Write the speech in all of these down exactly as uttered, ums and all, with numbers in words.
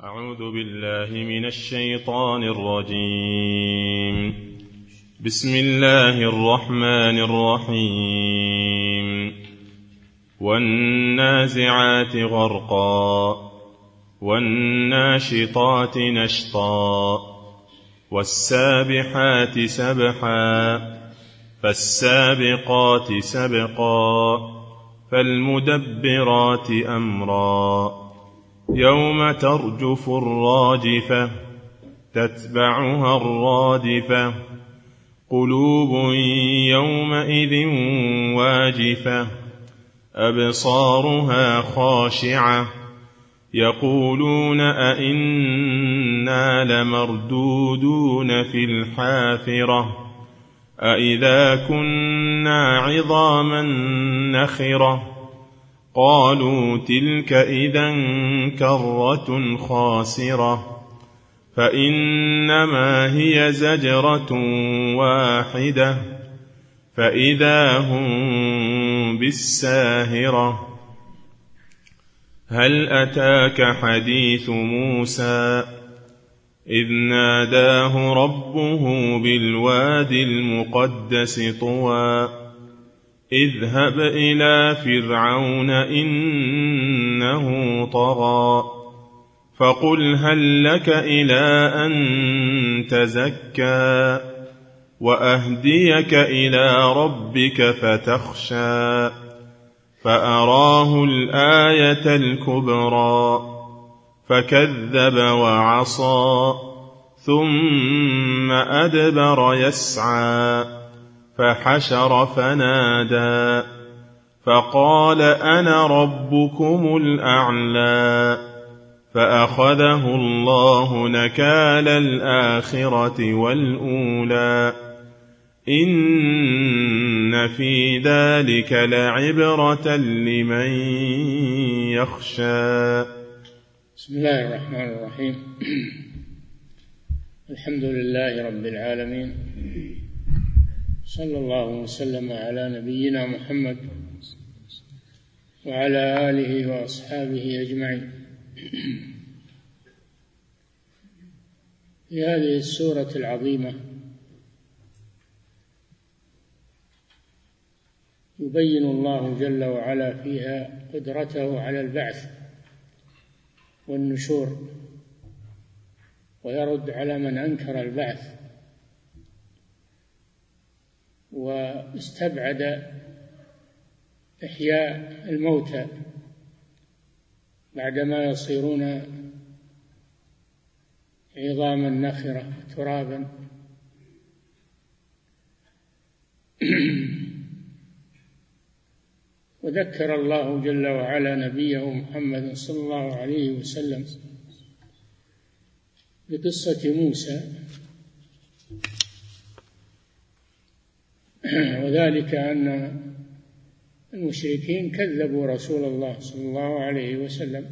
أعوذ بالله من الشيطان الرجيم. بسم الله الرحمن الرحيم. والنازعات غرقا والناشطات نشطا والسابحات سبحا فالسابقات سبقا فالمدبرات أمرا يوم ترجف الراجفة تتبعها الرادفة قلوب يومئذ واجفة أبصارها خاشعة يقولون أئنا لمردودون في الحافرة أئذا كنا عظاما نخرة قالوا تلك إذا كرة خاسرة فإنما هي زجرة واحدة فإذا هم بالساهرة هل أتاك حديث موسى إذ ناداه ربه بالوادي المقدس طوى اذهب إلى فرعون إنه طغى فقل هل لك إلى أن تزكى وأهديك إلى ربك فتخشى فأراه الآية الكبرى فكذب وعصى ثم أدبر يسعى فحشر فنادى فقال أنا ربكم الأعلى فأخذه الله نكال الآخرة والأولى إن في ذلك لعبرة لمن يخشى. بسم الله الرحمن الرحيم. الحمد لله رب العالمين، صلى الله وسلم على نبينا محمد وعلى آله وأصحابه أجمعين. في هذه السورة العظيمة يبين الله جل وعلا فيها قدرته على البعث والنشور، ويرد على من أنكر البعث واستبعد إحياء الموتى بعدما يصيرون عظاما نخرة ترابا. وذكر الله جل وعلا نبيه محمد صلى الله عليه وسلم بقصة موسى، وذلك أن المشركين كذبوا رسول الله صلى الله عليه وسلم،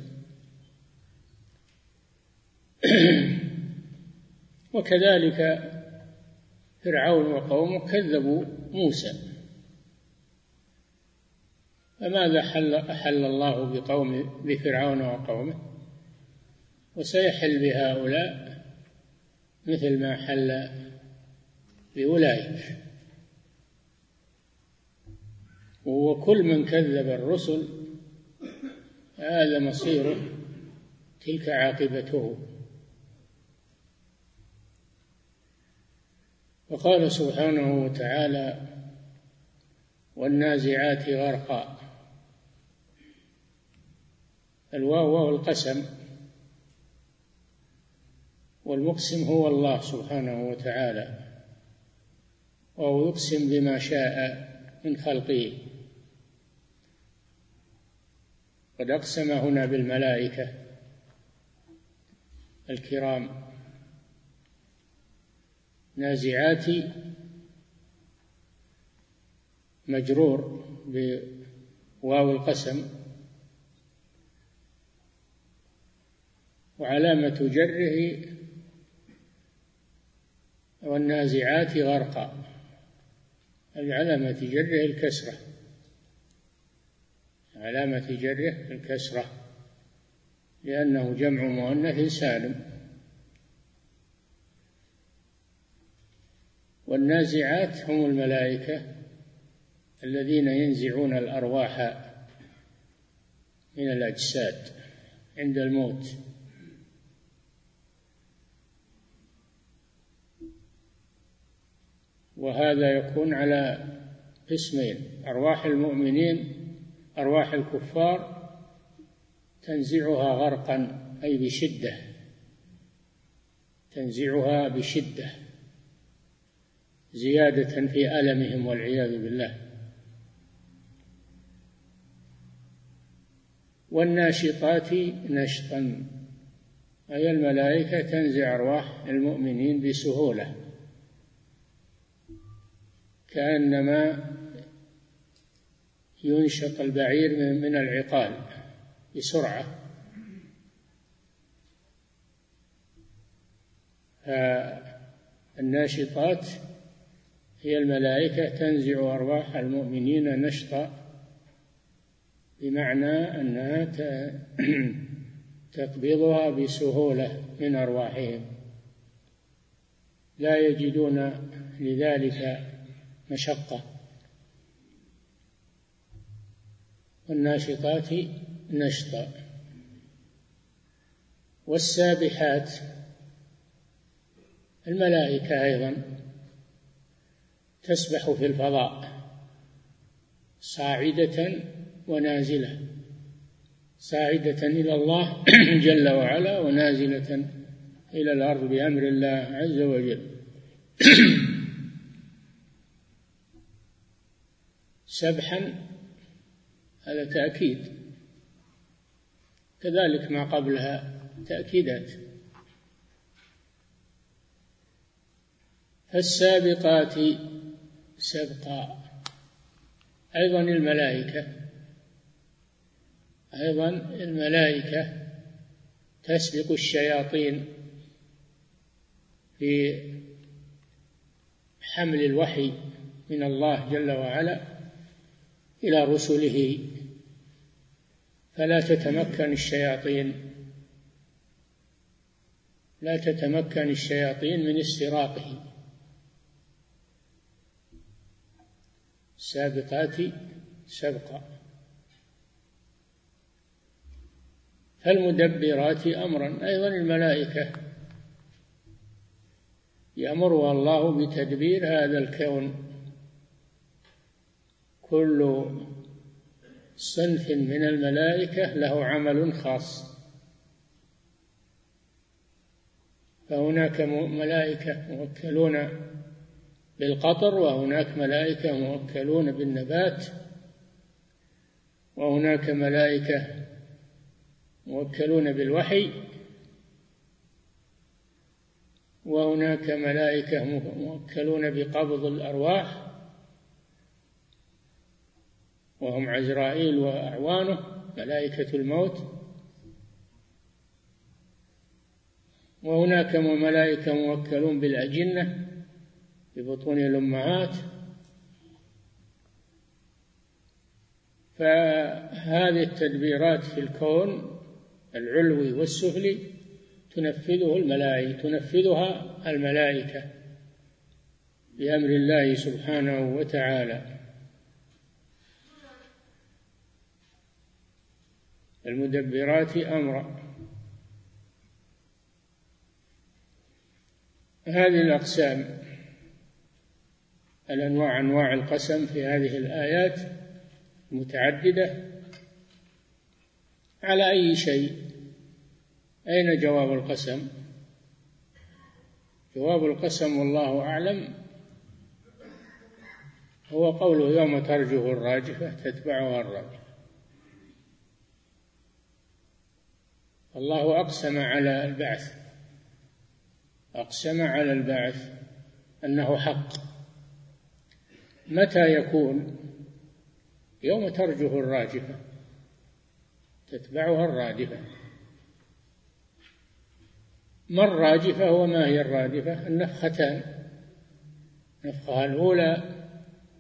وكذلك فرعون وقومه كذبوا موسى. فماذا حل أحل الله بقوم بفرعون وقومه؟ وسيحل بهؤلاء مثل ما حل بأولئك. وكل من كذب الرسل هذا مصيره، تلك عاقبته. وقال سبحانه وتعالى والنازعات غرقا. الواو واو القسم، والمقسم هو الله سبحانه وتعالى، وهو يقسم بما شاء من خلقه. قد أقسم هنا بالملائكة الكرام. نازعات مجرور بواو القسم، وعلامة جره والنازعات غرقا، علامة جره الكسرة، علامة جره الكسرة. لأنه جمع مؤنث سالم. والنازعات هم الملائكة الذين ينزعون الأرواح من الأجساد عند الموت. وهذا يكون على قسمين: أرواح المؤمنين، أرواح الكفار تنزعها غرقا أي بشدة، تنزعها بشدة زيادة في ألمهم والعياذ بالله. والناشطات نشطا أي الملائكة تنزع أرواح المؤمنين بسهولة، كأنما ينشط البعير من العقال بسرعة. الناشطات هي الملائكة تنزع أرواح المؤمنين نشطا، بمعنى أنها تقبضها بسهولة من أرواحهم، لا يجدون لذلك مشقة. والناشطات نشطا. والسابحات الملائكة أيضا تسبح في الفضاء صاعدة ونازلة، صاعدة إلى الله جل وعلا ونازلة إلى الأرض بأمر الله عز وجل. سبحا هذا تأكيد، كذلك ما قبلها تأكيدات. فالسابقات سبقا أيضا الملائكة أيضا الملائكة تسبق الشياطين في حمل الوحي من الله جل وعلا إلى رسله، فلا تتمكن الشياطين لا تتمكن الشياطين من استراقه. السابقات سبقا. فالمدبرات أمرا أيضا الملائكة يأمرها الله بتدبير هذا الكون. كل صنف من الملائكة له عمل خاص، فهناك ملائكة موكلون بالقطر، وهناك ملائكة موكلون بالنبات، وهناك ملائكة موكلون بالوحي، وهناك ملائكة موكلون بقبض الأرواح وهم عزرائيل وأعوانه ملائكة الموت، وهناك ملائكة موكلون بالأجنة ببطون الأمهات. فهذه التدبيرات في الكون العلوي والسفلي تنفذه الملائكة تنفذها الملائكة بأمر الله سبحانه وتعالى. المدبرات أمرا. هذه الأقسام الأنواع أنواع القسم في هذه الآيات متعددة. على أي شيء؟ أين جواب القسم؟ جواب القسم والله أعلم هو قوله يوم ترجف الراجفة تتبعها الرادفة. الله أقسم على البعث أقسم على البعث أنه حق. متى يكون؟ يوم ترجف الراجفة تتبعها الرادفة. ما الراجفة وما هي الرادفة؟ النفختان. النفخة الأولى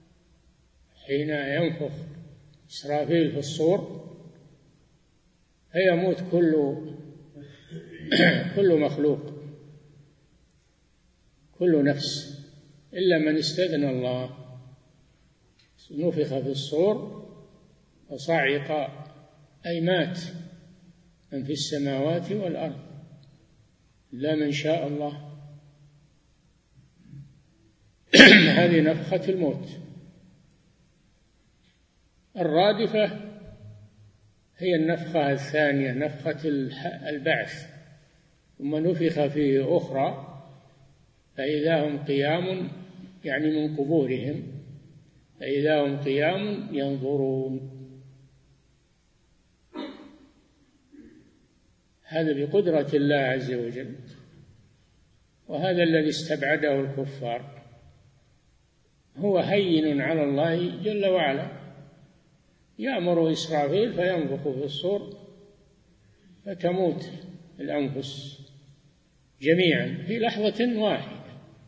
حين ينفخ إسرافيل في الصور فيموت كل كل مخلوق، كل نفس، إلا من استثنى الله. نفخ في الصور فصعق أي مات من في السماوات والأرض إلا من شاء الله. هذه نفخة الموت. الرادفة هي النفخة الثانية، نفخة البعث، ثم نفخ فيه أخرى فإذا هم قيام، يعني من قبورهم، فإذا هم قيام ينظرون. هذا بقدرة الله عز وجل، وهذا الذي استبعده الكفار. هو هين على الله جل وعلا، يأمر إسرافيل فينفخ في الصور فتموت الأنفس جميعا في لحظة واحدة،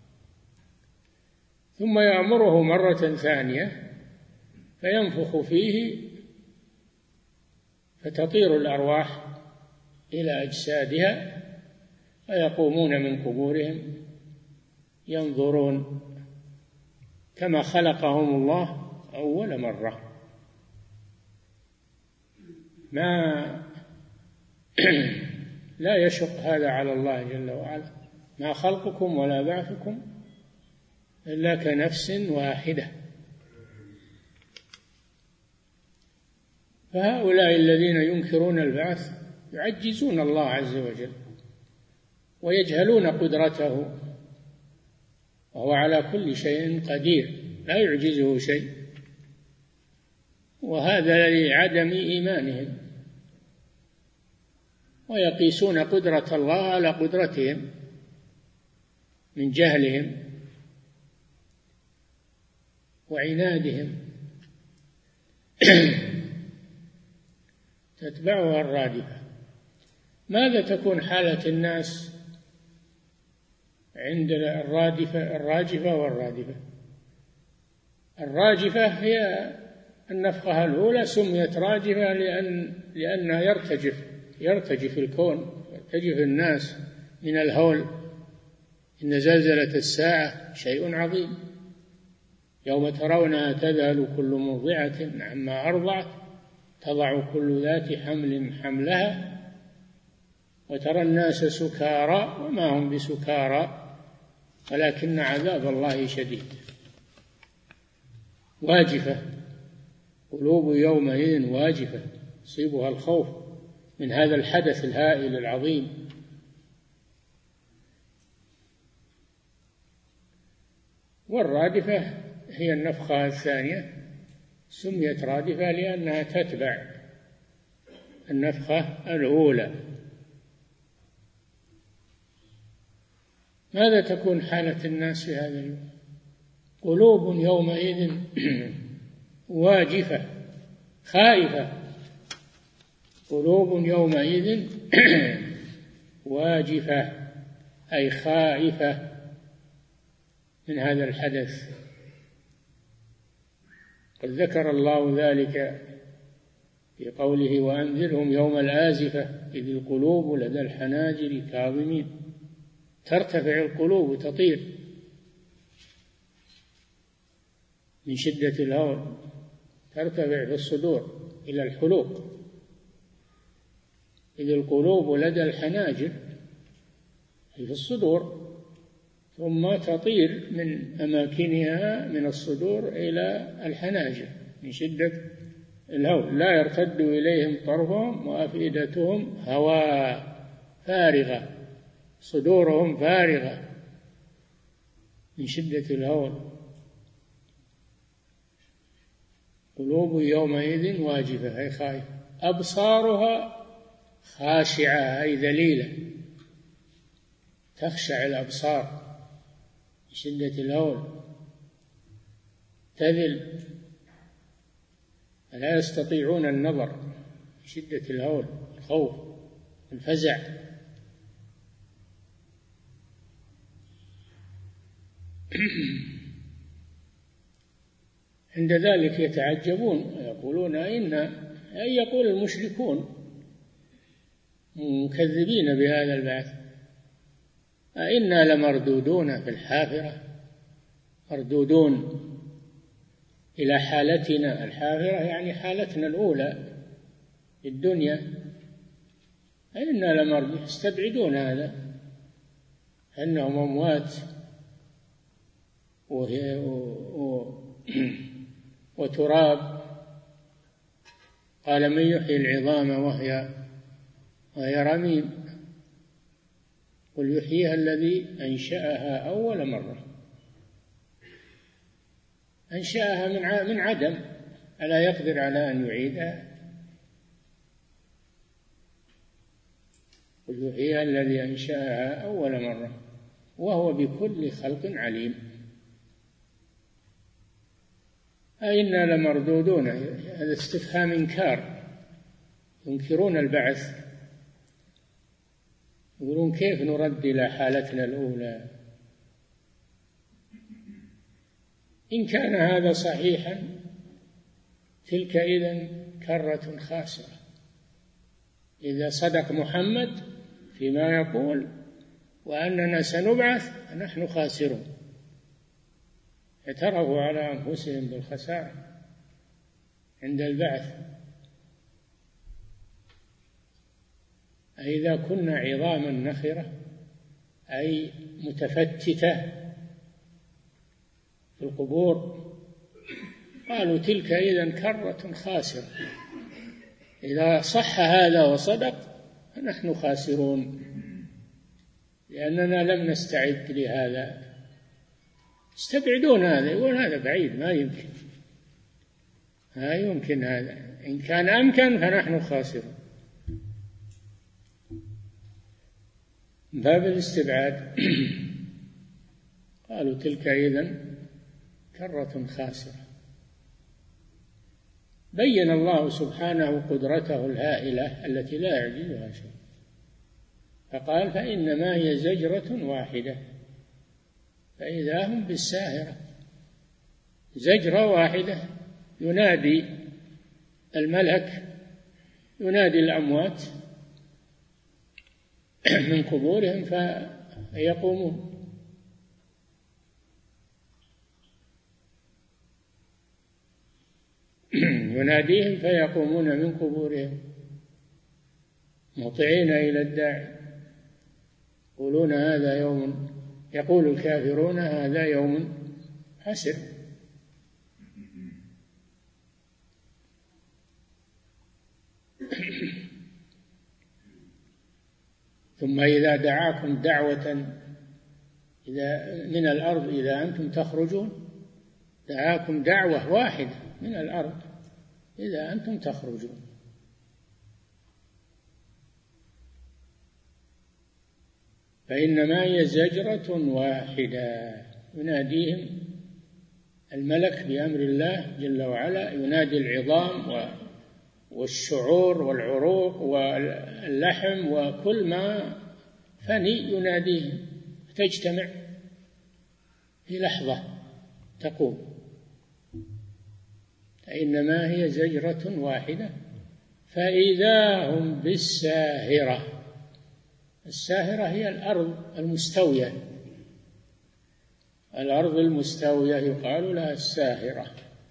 ثم يأمره مرة ثانية فينفخ فيه فتطير الأرواح إلى أجسادها فيقومون من قبورهم ينظرون كما خلقهم الله أول مرة. ما لا يشق هذا على الله جل وعلا، ما خلقكم ولا بعثكم إلا كنفس واحدة. فهؤلاء الذين ينكرون البعث يعجزون الله عز وجل ويجهلون قدرته، وهو على كل شيء قدير لا يعجزه شيء، وهذا لعدم إيمانهم، ويقيسون قدرة الله على قدرتهم من جهلهم وعنادهم. تتبعها الرادفة. ماذا تكون حالة الناس عند الرادفة الراجفة والرادفة؟ الراجفة هي النفخة الأولى، سميت راجفة لأن لأنها يرتجف يرتجف الكون، يرتجف الناس من الهول. إن زلزلة الساعة شيء عظيم، يوم ترونها تذهل كل مرضعة عما أرضعت تضع كل ذات حمل حملها وترى الناس سكارى وما هم بسكارى ولكن عذاب الله شديد. واجفة، قلوب يومئذ واجفة يصيبها الخوف من هذا الحدث الهائل العظيم. والرادفة هي النفخة الثانية، سميت رادفة لأنها تتبع النفخة الأولى. ماذا تكون حالة الناس في هذا اليوم؟ قلوب يومئذ واجفة خائفة، قلوب يومئذ واجفة أي خائفة من هذا الحدث. قد ذكر الله ذلك في قوله وأنذرهم يوم الآزفة إذ القلوب لدى الحناجر كاظمين. ترتفع القلوب وتطير من شدة الهول، ترتفع في الصدور إلى الحلوق. إذ القلوب لدى الحناجر في الصدور، ثم تطير من أماكنها من الصدور إلى الحناجر من شدة الهول. لا يرتد إليهم طرفهم وأفئدتهم هواء فارغة، صدورهم فارغة من شدة الهول. قلوب يومئذ واجفة أي خائفة، أبصارها خاشعة أي ذليلة، تخشع الأبصار من شدة الهول، تذل، لا يستطيعون النظر من شدة الهول، الخوف، الفزع. عند ذلك يتعجبون ويقولون إن أي يقول المشركون مكذبين بهذا البعث. أئنا لمردودون في الحافرة، مردودون إلى حالتنا الحافرة، يعني حالتنا الأولى في الدنيا. أئنا لمردودون، يستبعدون هذا أنهم أموات وتراب. قال: من يحيي العظام وهي وهي رميم؟ قل يحييها الذي أنشأها أول مرة. أنشأها من عدم، ألا يقدر على أن يعيدها؟ قل يحييها الذي أنشأها أول مرة وهو بكل خلق عليم. أئنا لمردودون، هذا استفهام إنكار، ينكرون البعث، يقولون: كيف نرد إلى حالتنا الأولى؟ إن كان هذا صحيحا تلك إذن كرة خاسرة. إذا صدق محمد فيما يقول وأننا سنبعث فنحن خاسرون. اعترفوا على أنفسهم بالخسارة عند البعث. أإذا كنا عظاما نخرة، أي متفتتة في القبور، قالوا: تلك إذن كرة خاسرة. إذا صح هذا وصدق فنحن خاسرون، لأننا لم نستعد لهذا. يستبعدون هذا، يقول: هذا بعيد، ما يمكن، ما يمكن هذا. إن كان أمكن فنحن خاسرون. باب الاستبعاد. قالوا: تلك إذن كرة خاسرة. بين الله سبحانه قدرته الهائلة التي لا يعجزها شيء، فقال: فإنما هي زجرة واحدة فإذا هم بالساهرة. زجرة واحدة، ينادي الملك، ينادي الأموات من قبورهم فيقومون. يناديهم فيقومون من قبورهم مطيعين إلى الداعي، يقولون: هذا يوم، يقول الكافرون: هذا يوم حسر. ثم إذا دعاكم دعوة إذا من الأرض إذا أنتم تخرجون، دعاكم دعوة واحدة من الأرض إذا أنتم تخرجون. فإنما هي زجرة واحدة، يناديهم الملك بأمر الله جل وعلا، ينادي العظام والشعور والعروق واللحم وكل ما فني، يناديهم تجتمع في لحظة تقوم. فإنما هي زجرة واحدة فإذا هم بالساهرة. الساهرة هي الأرض المستوية، الأرض المستوية يقال لها الساهرة.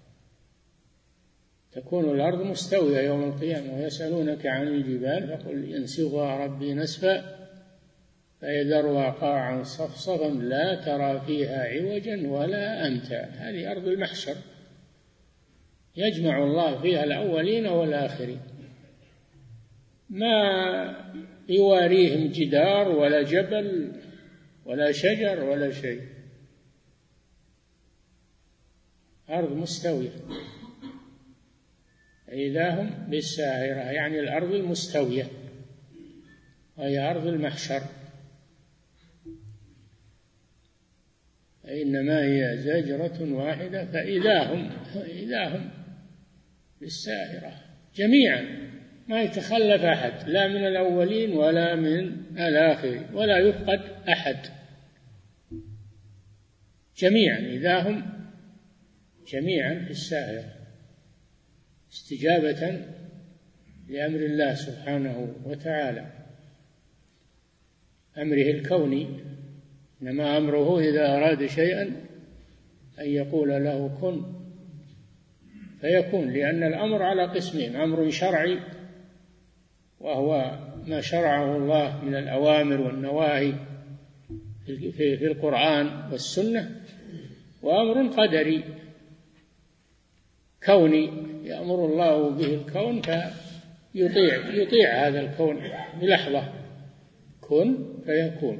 تكون الأرض مستوية يوم القيامة. ويسألونك عن الجبال فقل ينسفها ربي نسفا فيذرها قاعا صفصفا لا ترى فيها عوجا ولا أمتا. هذه أرض المحشر، يجمع الله فيها الأولين والآخرين، ما يواريهم جدار ولا جبل ولا شجر ولا شيء، أرض مستوية. إذا هم بالساهرة يعني الأرض المستوية، وهي أرض المحشر. إنما هي زجرة واحدة فإذا هم إذا هم بالساهرة جميعا، ما يتخلف أحد، لا من الأولين ولا من الآخرين، ولا يفقد أحد، جميعا إذا هم جميعا في الساهرة، استجابة لأمر الله سبحانه وتعالى. أمره الكوني، إنما أمره إذا أراد شيئا أن يقول له كن فيكون، لأن الأمر على قسمين: أمر شرعي وهو ما شرعه الله من الأوامر والنواهي في القرآن والسنة، وأمر قدري كوني يأمر الله به الكون فيطيع يطيع هذا الكون بلحظة، كن فيكون.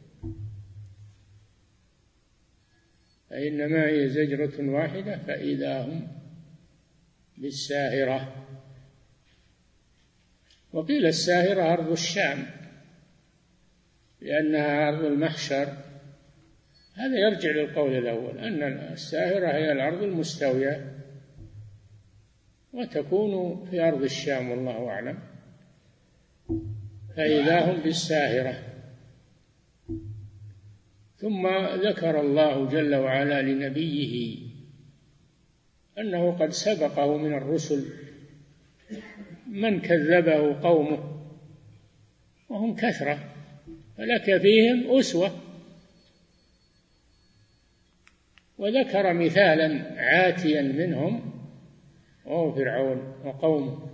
فإنما هي زجرة واحدة فإذا هم بالساهرة. وقيل الساهرة أرض الشام لأنها أرض المحشر، هذا يرجع للقول الأول أن الساهرة هي الأرض المستوية، وتكون في أرض الشام والله أعلم. فإذا هم بالساهرة. ثم ذكر الله جل وعلا لنبيه أنه قد سبقه من الرسل من كذبه قومه وهم كثرة، فلك فيهم أسوة. وذكر مثالا عاتيا منهم وهو فرعون وقومه: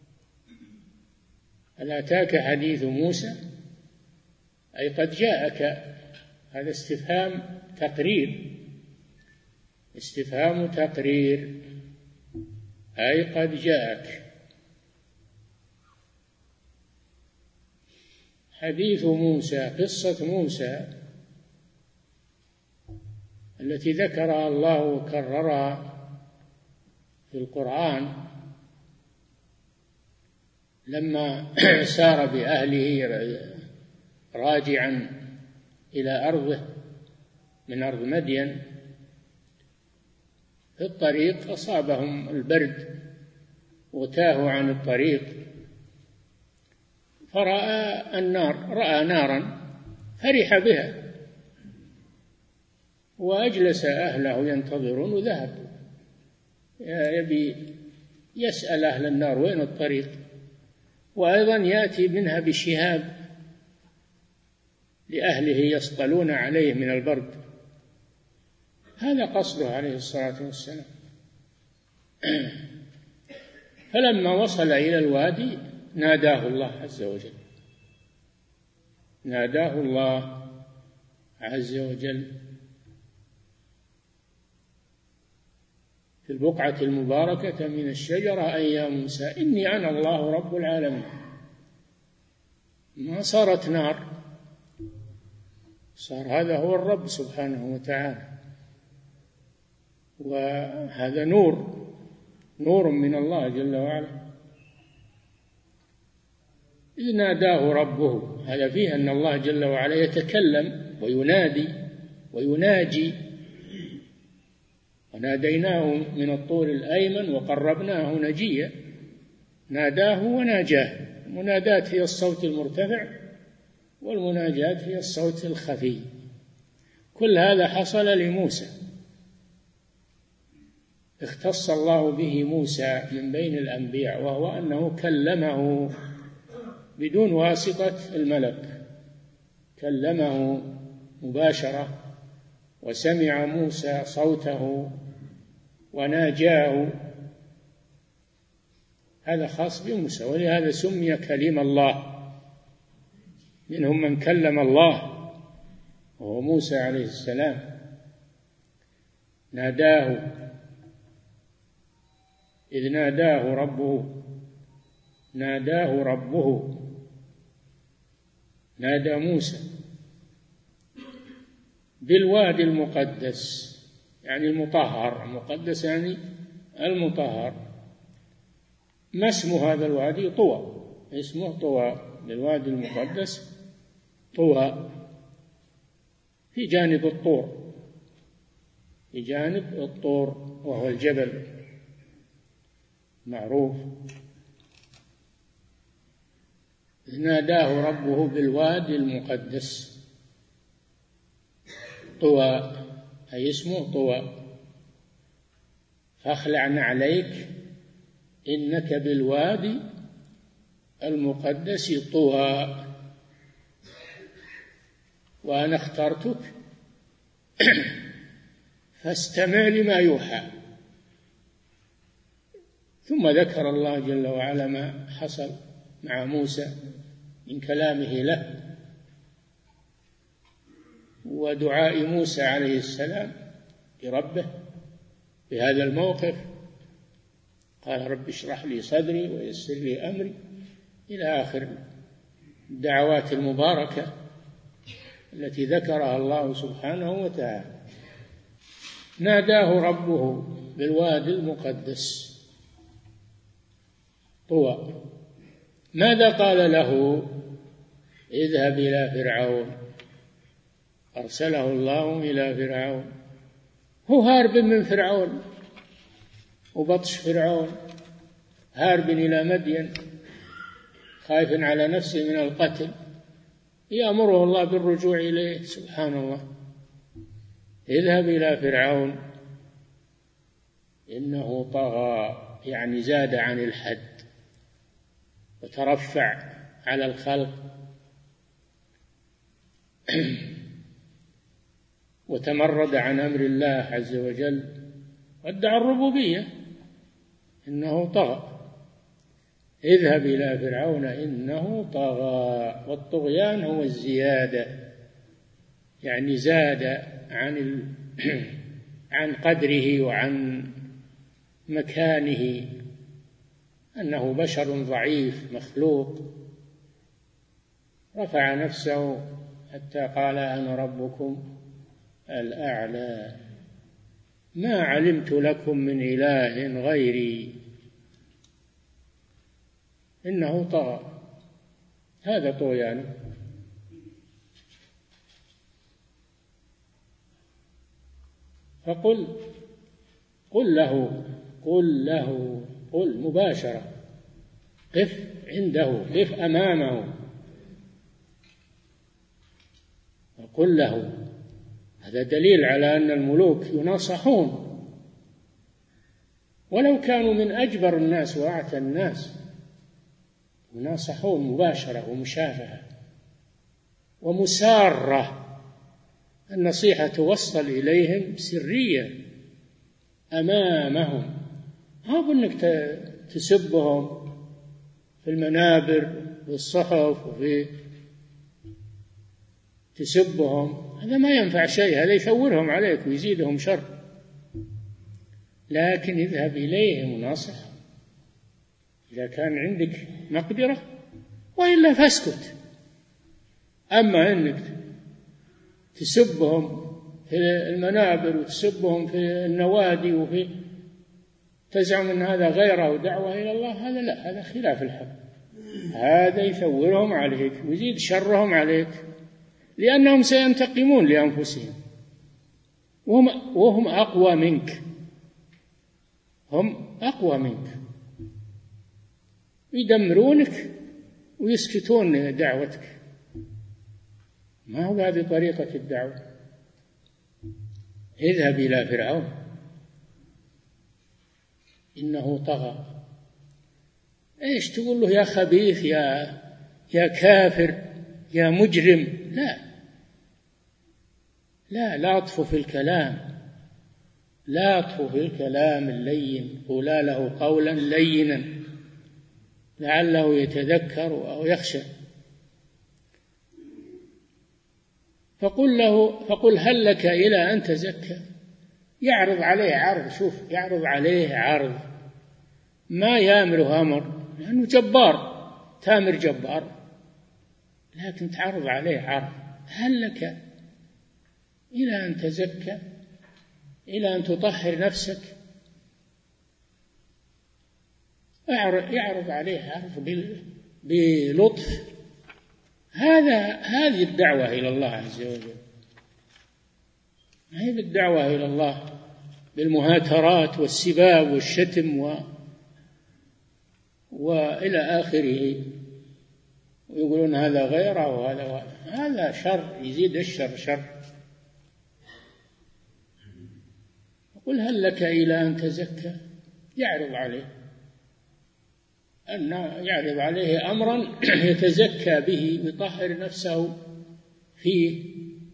هل أتاك حديث موسى؟ أي قد جاءك. هذا استفهام تقرير، استفهام تقرير أي قد جاءك. حديث موسى، قصة موسى التي ذكرها الله وكررها في القرآن لما سار بأهله راجعا إلى أرضه من أرض مدين، في الطريق أصابهم البرد وتاهوا عن الطريق، فرأى النار رأى نارا فرح بها وأجلس أهله ينتظرون، وذهب يبي يسأل أهل النار وين الطريق، وأيضا يأتي منها بشهاب لأهله يصطلون عليه من البرد. هذا قصده عليه الصلاة والسلام. فلما وصل إلى الوادي ناداه الله عز وجل، ناداه الله عز وجل في البقعة المباركة من الشجرة: أي يا موسى إني أنا الله رب العالمين. ما صارت نار، صار هذا هو الرب سبحانه وتعالى، وهذا نور نور من الله جل وعلا. إذ ناداه ربه، هذا فيه أن الله جل وعلا يتكلم وينادي ويناجي. وناديناه من الطور الأيمن وقربناه نجيا. ناداه وناجاه. المناداة هي الصوت المرتفع، والمناجاة هي الصوت الخفي. كل هذا حصل لموسى، اختص الله به موسى من بين الأنبياء، وهو أنه كلمه بدون واسطة الملك، كلمه مباشرة، وسمع موسى صوته وناجاه. هذا خاص بموسى، ولهذا سمي كليم الله. منهم من كلم الله وهو موسى عليه السلام. ناداه إذ ناداه ربه، ناداه ربه، نادى موسى بالوادي المقدس، يعني المطهر. المقدس يعني المطهر. ما اسم هذا الوادي؟ طوى، اسمه طوى، بالوادي المقدس طوى، في جانب الطور، في جانب الطور وهو الجبل معروف. ناداه ربه بالوادي المقدس طوى، أي اسمه طوى. فاخلع نعليك إنك بالوادي المقدس طوى. وأنا اخترتك فاستمع لما يوحى. ثم ذكر الله جل وعلا ما حصل مع موسى من كلامه له ودعاء موسى عليه السلام لربه في هذا الموقف. قال رب اشرح لي صدري ويسر لي أمري إلى آخر الدعوات المباركة التي ذكرها الله سبحانه وتعالى. ناداه ربه بالوادي المقدس طوى. ماذا قال له؟ اذهب إلى فرعون. أرسله الله إلى فرعون، هو هارب من فرعون وبطش فرعون، هارب إلى مدين خائف على نفسه من القتل، يأمره الله بالرجوع إليه سبحان الله. اذهب إلى فرعون إنه طغى، يعني زاد عن الحد وترفع على الخلق وتمرد عن أمر الله عز وجل وادعى الربوبية، إنه طغى. اذهب إلى فرعون إنه طغى، والطغيان هو الزيادة، يعني زاد عن ال... عن قدره وعن مكانه، أنه بشر ضعيف مخلوق، رفع نفسه حتى قال أنا ربكم الأعلى ما علمت لكم من إله غيري. إنه طغى، هذا طغيانه. فقل قل له قل له قل مباشرة، قف عنده، قف أمامه وقل له. هذا دليل على أن الملوك يناصحون ولو كانوا من أجبر الناس وأعتى الناس، يناصحون مباشرة ومشافهة ومسارة. النصيحة توصل إليهم سرية أمامهم، ما أنك تسبهم في المنابر والصحف وفي تسبهم، هذا ما ينفع شيء، هذا يثورهم عليك ويزيدهم شر. لكن اذهب إليهم وناصح إذا كان عندك مقدرة، وإلا فاسكت. أما أنك تسبهم في المنابر وتسبهم في النوادي وفي تزعم أن هذا غيره دعوة إلى الله، هذا لا، هذا خلاف الحق، هذا يثورهم عليك ويزيد شرهم عليك، لأنهم سينتقمون لأنفسهم وهم, وهم أقوى منك، هم أقوى منك، يدمرونك ويسكتون دعوتك. ما هو هذه طريقة الدعوة. اذهب إلى فرعون إنه طغى. إيش تقول له؟ يا خبيث، يا يا كافر، يا مجرم؟ لا لا لا أطفو في الكلام، لا أطفو في الكلام اللين، قولا له قولا لينا لعله يتذكر أو يخشى. فقل له فقل هل لك إلى أن تزكى. يعرض عليه عرض، شوف، يعرض عليه عرض، ما يامره أمر، لأنه جبار، تامر جبار، لكن تعرض عليه عرض. هل لك إلى أن تزكى، إلى أن تطهر نفسك؟ يعرض عليه عرض بلطف. هذا هذه الدعوة إلى الله عز وجل، ما هي بالدعوة إلى الله بالمهاترات والسباب والشتم و... وإلى آخره، ويقولون هذا غيره وهذا و... هذا شر، يزيد الشر شر. قل هل لك إلى أن تزكى. يعرض عليه أن يعرض عليه أمرا يتزكى به ويطهر نفسه فيه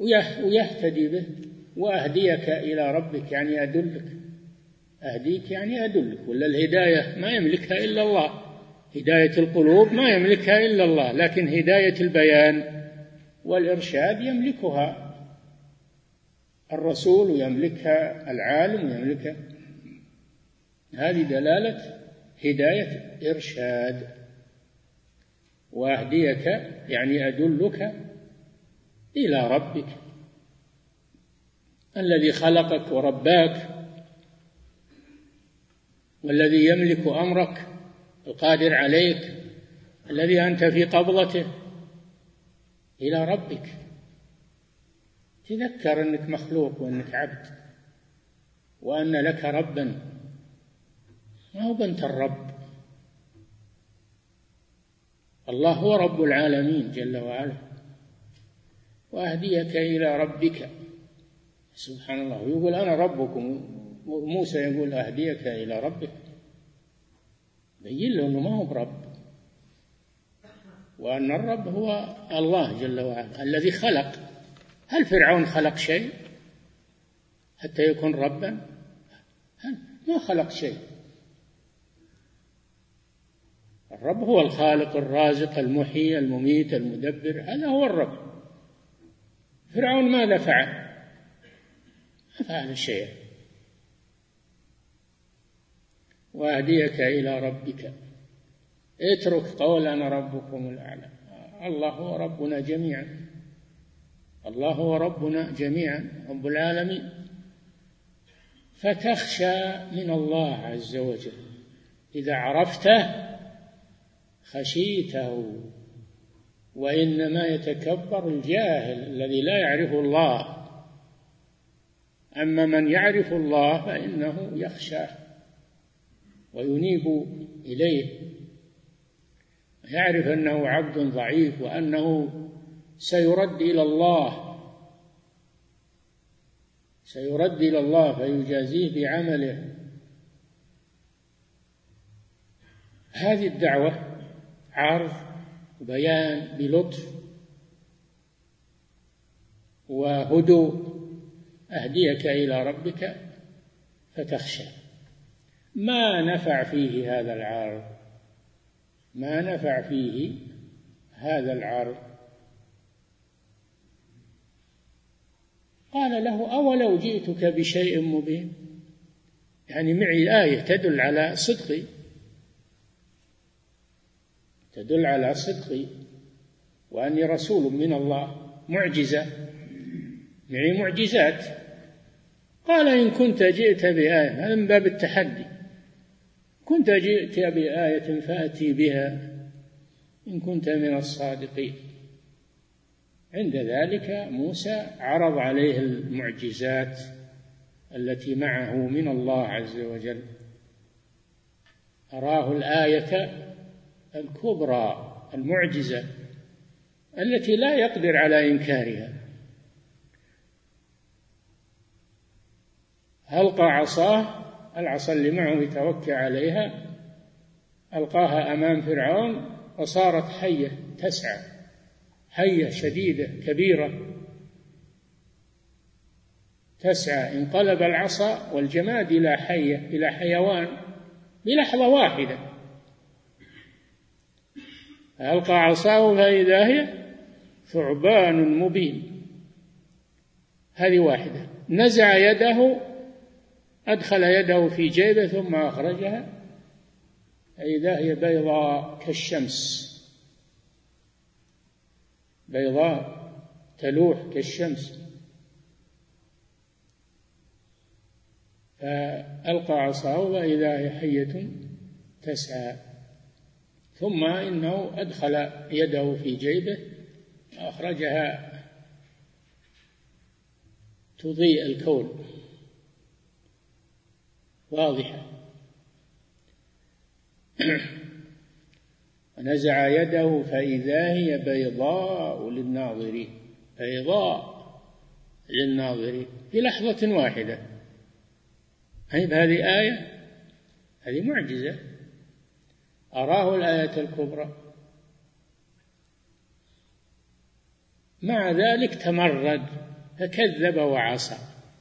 ويهتدي به. وأهديك إلى ربك يعني أدلك، أهديك يعني أدلك، ولا الهداية ما يملكها إلا الله، هداية القلوب ما يملكها إلا الله، لكن هداية البيان والإرشاد يملكها الرسول ويملكها العالم ويملكها. هذه دلالة هداية إرشاد. وأهديك يعني أدلك إلى ربك الذي خلقك ورباك، والذي يملك أمرك، القادر عليك، الذي أنت في قبضته، إلى ربك. تذكر أنك مخلوق وأنك عبد، وأن لك ربا، ما هو بنت الرب. الله هو رب العالمين جل وعلا. وأهديك إلى ربك، سبحان الله، يقول أنا ربكم، موسى يقول أهديك إلى ربك، بين له أنه ما هو برب، وأن الرب هو الله جل وعلا الذي خلق. هل فرعون خلق شيء حتى يكون ربا؟ ما خلق شيء. الرب هو الخالق الرازق المحيي المميت المدبر، هذا هو الرب. فرعون ماذا فعل؟ ما فعل شيء. وأهديك إلى ربك، اترك قول أنا ربكم الأعلى. الله هو ربنا جميعا، الله هو ربنا جميعا، رب العالمين. فتخشى من الله عز وجل، إذا عرفته خشيته. وإنما يتكبر الجاهل الذي لا يعرف الله، أما من يعرف الله فإنه يخشاه وينيب إليه، يعرف أنه عبد ضعيف وأنه سيرد إلى الله، سيرد إلى الله فيجازيه بعمله. هذه الدعوة عرض وبيان بلطف وهدوء. أهديك إلى ربك فتخشى. ما نفع فيه هذا العرض، ما نفع فيه هذا العرض. قال له أولو جئتك بشيء مبين، يعني معي آية تدل على صدقي، تدل على صدقي وأني رسول من الله، معجزة، معي معجزات. قال إن كنت جئت بآية، هذا من باب التحدي، كنت جئت بآية فأتي بها إن كنت من الصادقين. عند ذلك موسى عرض عليه المعجزات التي معه من الله عز وجل، أراه الآية الكبرى المعجزة التي لا يقدر على إنكارها. ألقى عصاه، العصا اللي معه يتوكى عليها، ألقاها أمام فرعون وصارت حية تسعى، حية شديدة كبيرة تسعى. انقلب العصا والجماد إلى حية، إلى حيوان بلحظة واحدة. ألقى عصاه فإذا هي ثعبان مبين. هذه واحدة. نزع يده، أدخل يده في جيبه ثم أخرجها فإذا هي بيضاء كالشمس، بيضاء تلوح كالشمس. فألقى عصاه فإذا هي حية تسعى. ثم إنه أدخل يده في جيبه وأخرجها تضيء الكون واضحة. ونزع يده فإذا هي بيضاء للناظرين، بيضاء للناظرين في لحظة واحدة. هذه آية، هذه معجزة. أراه الآية الكبرى، مع ذلك تمرد فكذب وعصى.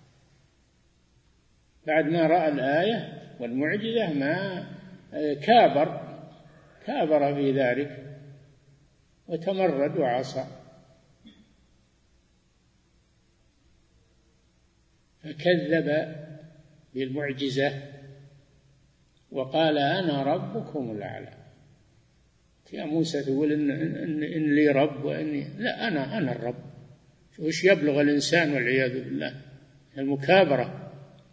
بعد ما رأى الآية والمعجزة ما كابر كابر في ذلك وتمرد وعصى. فكذب بالمعجزة وقال أنا ربكم الأعلى. يا موسى تقول إن, إن, إن لي رب وإني لا، أنا أنا الرب. وش يبلغ الإنسان والعياذ بالله المكابرة.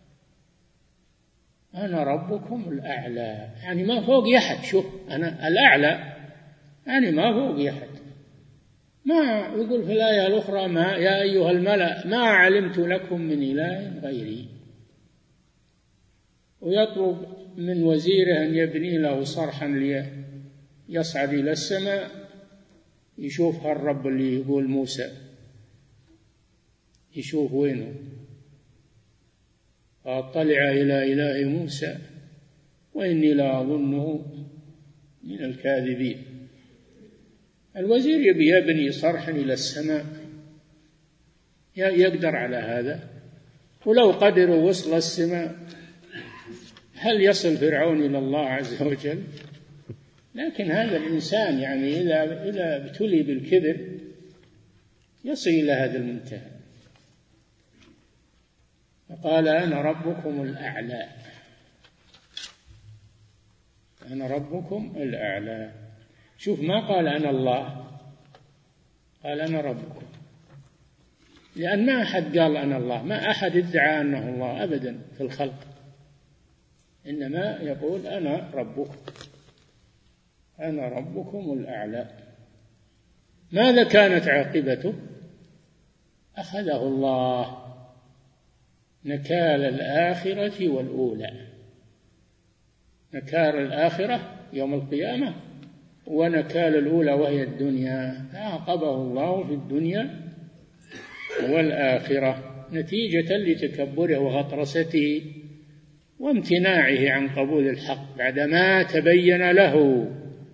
أنا ربكم الأعلى، يعني ما فوق أحد. شوف، أنا الأعلى يعني ما فوق أحد. ما يقول في الآية الأخرى ما يا أيها الملأ ما علمت لكم من إله غيري. ويطلب من وزيره أن يبني له صرحا ليصعد إلى السماء يشوف هالرب اللي يقول موسى، يشوف وينه. فاطلع إلى إله موسى وإني لا أظنه من الكاذبين. الوزير يبي يبني صرحا إلى السماء، يقدر على هذا؟ ولو قدروا وصل السماء هل يصل فرعون إلى الله عز وجل؟ لكن هذا الإنسان يعني إذا إذا ابتلي بالكبر يصل إلى هذا المنتهى. فقال أنا ربكم الأعلى، أنا ربكم الأعلى. شوف، ما قال أنا الله، قال أنا ربكم، لأن ما أحد قال أنا الله، ما أحد ادعى أنه الله أبدا في الخلق، إنما يقول أنا ربكم، أنا ربكم الأعلى. ماذا كانت عاقبته؟ أخذه الله نكال الآخرة والأولى. نكال الآخرة يوم القيامة، ونكال الأولى وهي الدنيا. فعاقبه الله في الدنيا والآخرة نتيجة لتكبره وغطرسته وامتناعه عن قبول الحق بعدما تبين له،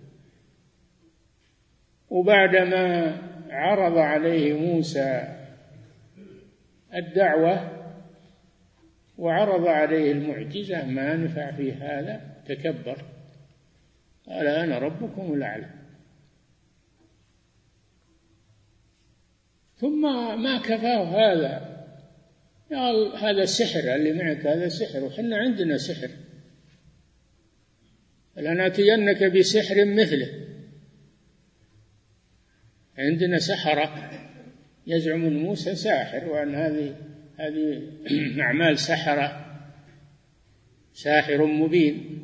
وبعدما عرض عليه موسى الدعوة وعرض عليه المعجزة ما نفع في هذا، تكبر، قال أنا ربكم الأعلى. ثم ما كفاه هذا، قال هذا سحر، اللي معك هذا سحر، وحنا عندنا سحر، لنأتينك بسحر مثله. عندنا سحرة يزعم أن موسى ساحر، وأن هذه هذه أعمال سحرة، ساحر مبين،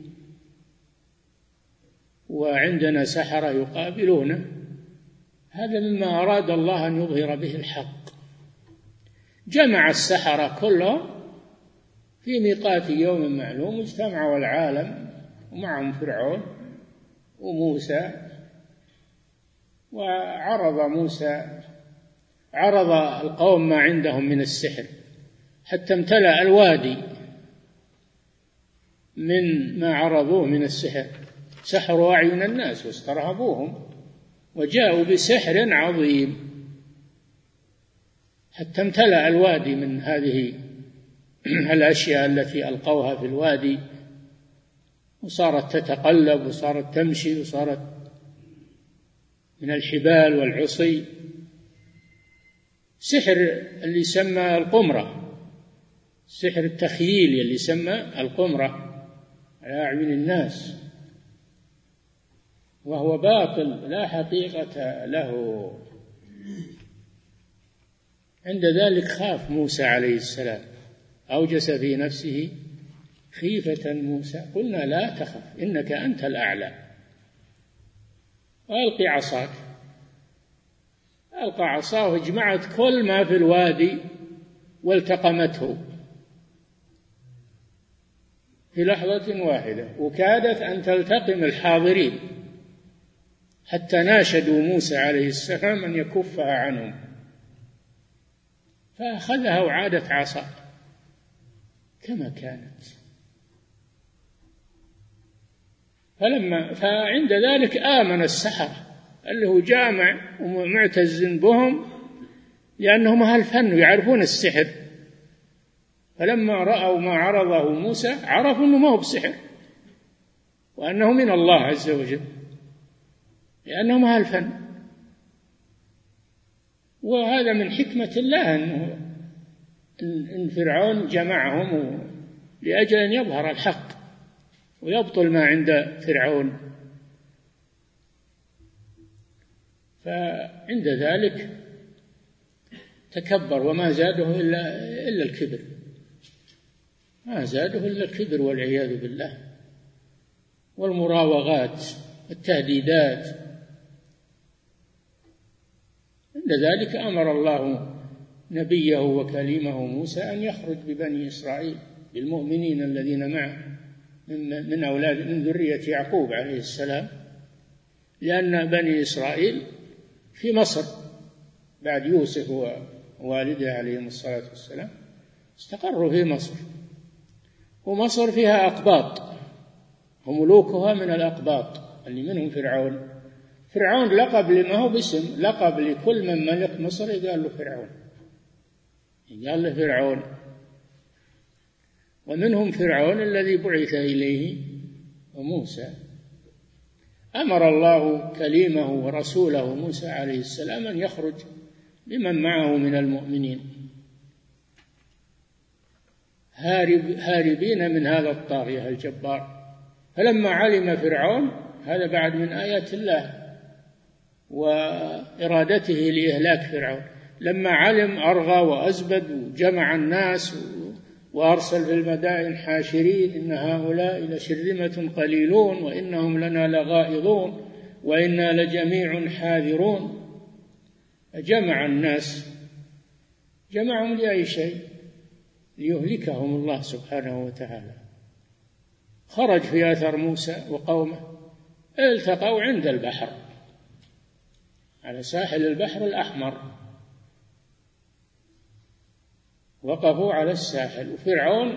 وعندنا سحرة يقابلونه. هذا مما أراد الله أن يظهر به الحق. جمع السحرة كلهم في ميقات يوم معلوم، اجتمعوا العالم ومعهم فرعون وموسى، وعرض موسى عرض القوم ما عندهم من السحر حتى امتلأ الوادي من ما عرضوه من السحر. سحروا أعين الناس واسترهبوهم وجاءوا بسحر عظيم حتى امتلأ الوادي من هذه الأشياء التي ألقوها في الوادي، وصارت تتقلب وصارت تمشي وصارت من الحبال والعصي. سحر اللي يسمى القمرة، سحر التخييل اللي يسمى القمرة على أعين الناس، وهو باطل لا حقيقة له. عند ذلك خاف موسى عليه السلام، أوجس في نفسه خيفة موسى. قلنا لا تخف إنك أنت الأعلى، وألقي عصاك. ألقى عصاه اجمعت كل ما في الوادي والتقمته في لحظة واحدة، وكادت أن تلتقم الحاضرين حتى ناشدوا موسى عليه السلام أن يكفها عنهم، فأخذها وعادت عصا كما كانت. فلما فعند ذلك آمن السحرة اللي هو جامع ومعتز بهم، لأنهم أهل فن يعرفون السحر، فلما رأوا ما عرضه موسى عرفوا أنه ما هو بسحر وأنه من الله عز وجل، لأنهم أهل فن. وهذا من حكمة الله أنه إن فرعون جمعهم لأجل أن يظهر الحق ويبطل ما عند فرعون. فعند ذلك تكبر وما زاده إلا إلا الكبر، ما زاده إلا الكبر والعياذ بالله، والمراوغات والتهديدات. عند ذلك أمر الله نبيه وكليمه موسى أن يخرج ببني إسرائيل بالمؤمنين الذين معه من من أولاد من ذرية يعقوب عليه السلام، لأن بني إسرائيل في مصر بعد يوسف ووالده عليهم الصلاة والسلام استقروا في مصر، ومصر فيها أقباط وملوكها من الأقباط اللي منهم فرعون. فرعون لقب لما هو باسم، لقب لكل من ملك مصر قال له فرعون، قال له فرعون. ومنهم فرعون الذي بعث إليه وموسى. أمر الله كليمه ورسوله موسى عليه السلام أن يخرج بمن معه من المؤمنين هارب هاربين من هذا الطاغية الجبار. فلما علم فرعون، هذا بعد من آيات الله وإرادته لإهلاك فرعون، لما علم أرغى وأزبد وجمع الناس وأرسل في المدائن حاشرين إن هؤلاء لشرذمة قليلون وإنهم لنا لغائظون وإنا لجميع حاذرون. جمع الناس، جمعهم لأي شيء؟ ليهلكهم الله سبحانه وتعالى. خرج في أثر موسى وقومه، التقوا عند البحر على ساحل البحر الأحمر، وقفوا على الساحل وفرعون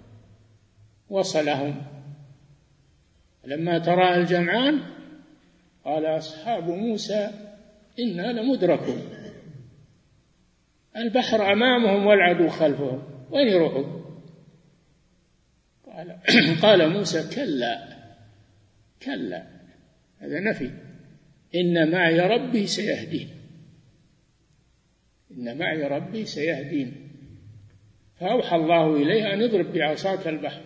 وصلهم. لما ترى الجمعان قال أصحاب موسى إنا لمدركون، البحر أمامهم والعدو خلفهم، وين يروحوا؟ قال, قال موسى كلا كلا، هذا نفي، إن معي ربي سيهدين، إن معي ربي سيهدين. فأوحى الله إليه أن يضرب بعصاك البحر،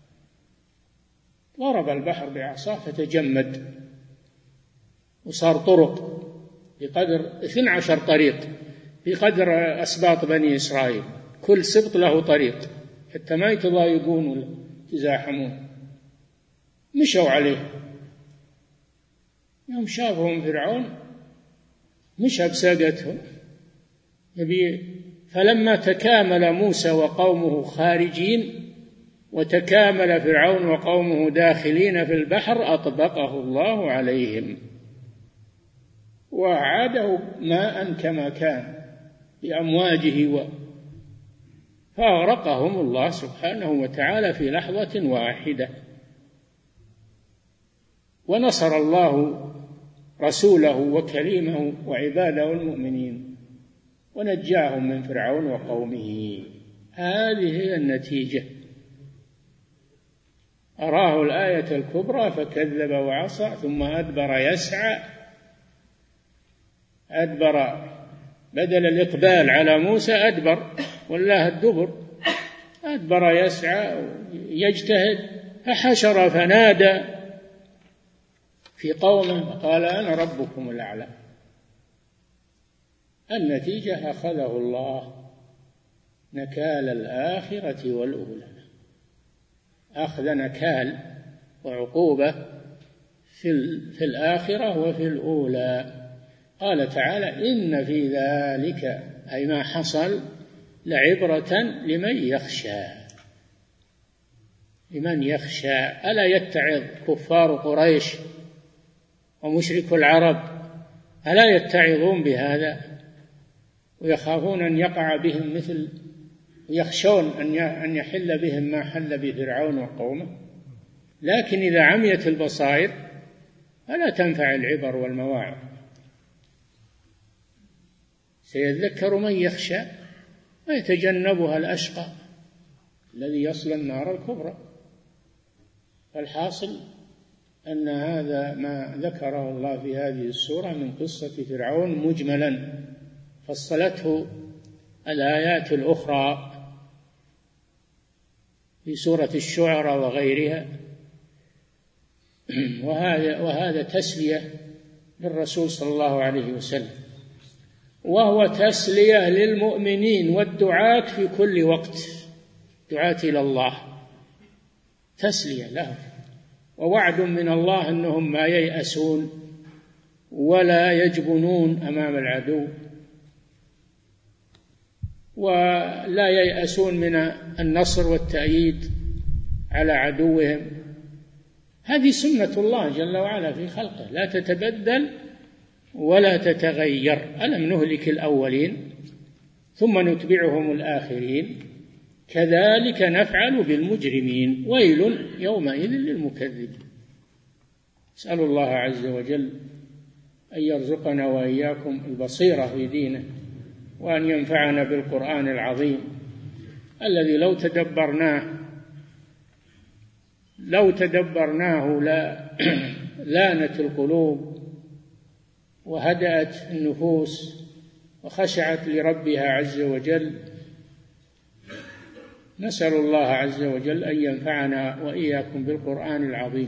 ضرب البحر بعصاه فتجمد وصار طرق بقدر اثني عشر طريق بقدر أسباط بني إسرائيل، كل سبط له طريق حتى ما يتضايقون ولا يتزاحمون. مشوا عليه، يوم شافهم فرعون مشى بساقتهم يبي. فلما تكامل موسى وقومه خارجين وتكامل فرعون وقومه داخلين في البحر أطبقه الله عليهم وأعاده ماء كما كان بأمواجه و... فأغرقهم الله سبحانه وتعالى في لحظة واحدة. ونصر الله رسوله وكريمه وعباده المؤمنين ونجاهم من فرعون وقومه. هذه هي النتيجة. أراه الآية الكبرى فكذب وعصى ثم أدبر يسعى، أدبر بدل الإقبال على موسى أدبر، والله الدبر، أدبر يسعى يجتهد، فحشر فنادى في قومه قال أنا ربكم الأعلى. النتيجة أخذه الله نكال الآخرة والأولى، أخذ نكال وعقوبة في, في الآخرة وفي الأولى. قال تعالى إن في ذلك أي ما حصل لعبرة لمن يخشى، لمن يخشى. ألا يتعظ كفار قريش ومشرك العرب، ألا يتعظون بهذا ويخافون أن يقع بهم مثل، ويخشون أن يحل بهم ما حل بفرعون وقومه؟ لكن إذا عميت البصائر فلا تنفع العبر والمواعظ. سيذكر من يخشى ويتجنبها الأشقى الذي يصلى النار الكبرى. فالحاصل أن هذا ما ذكره الله في هذه السورة من قصة فرعون مجملا، فصلته الآيات الأخرى في سورة الشعراء وغيرها، وهذا وهذا تسلية للرسول صلى الله عليه وسلم، وهو تسلية للمؤمنين والدعاة في كل وقت، دعاة إلى الله تسلية لهم، ووعد من الله أنهم ما ييأسون ولا يجبنون أمام العدو، ولا ييأسون من النصر والتأييد على عدوهم. هذه سنة الله جل وعلا في خلقه، لا تتبدل ولا تتغير. ألم نهلك الأولين ثم نتبعهم الآخرين كذلك نفعل بالمجرمين ويل يومئذ للمكذبين. أسأل الله عز وجل أن يرزقنا وإياكم البصيرة في دينه، وأن ينفعنا بالقرآن العظيم الذي لو تدبرناه لو تدبرناه لا لانت القلوب وهدأت النفوس وخشعت لربها عز وجل. نسأل الله عز وجل أن ينفعنا وإياكم بالقرآن العظيم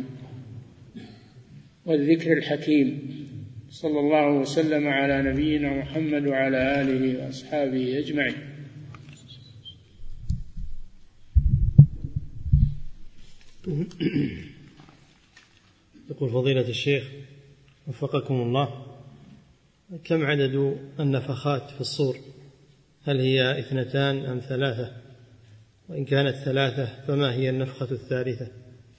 والذكر الحكيم. صلى الله وسلم على نبينا محمد وعلى آله وأصحابه أجمعين. يقول فضيلة الشيخ وفقكم الله: كم عدد النفخات في الصور؟ هل هي اثنتان أم ثلاثة؟ وإن كانت ثلاثة فما هي النفخة الثالثة؟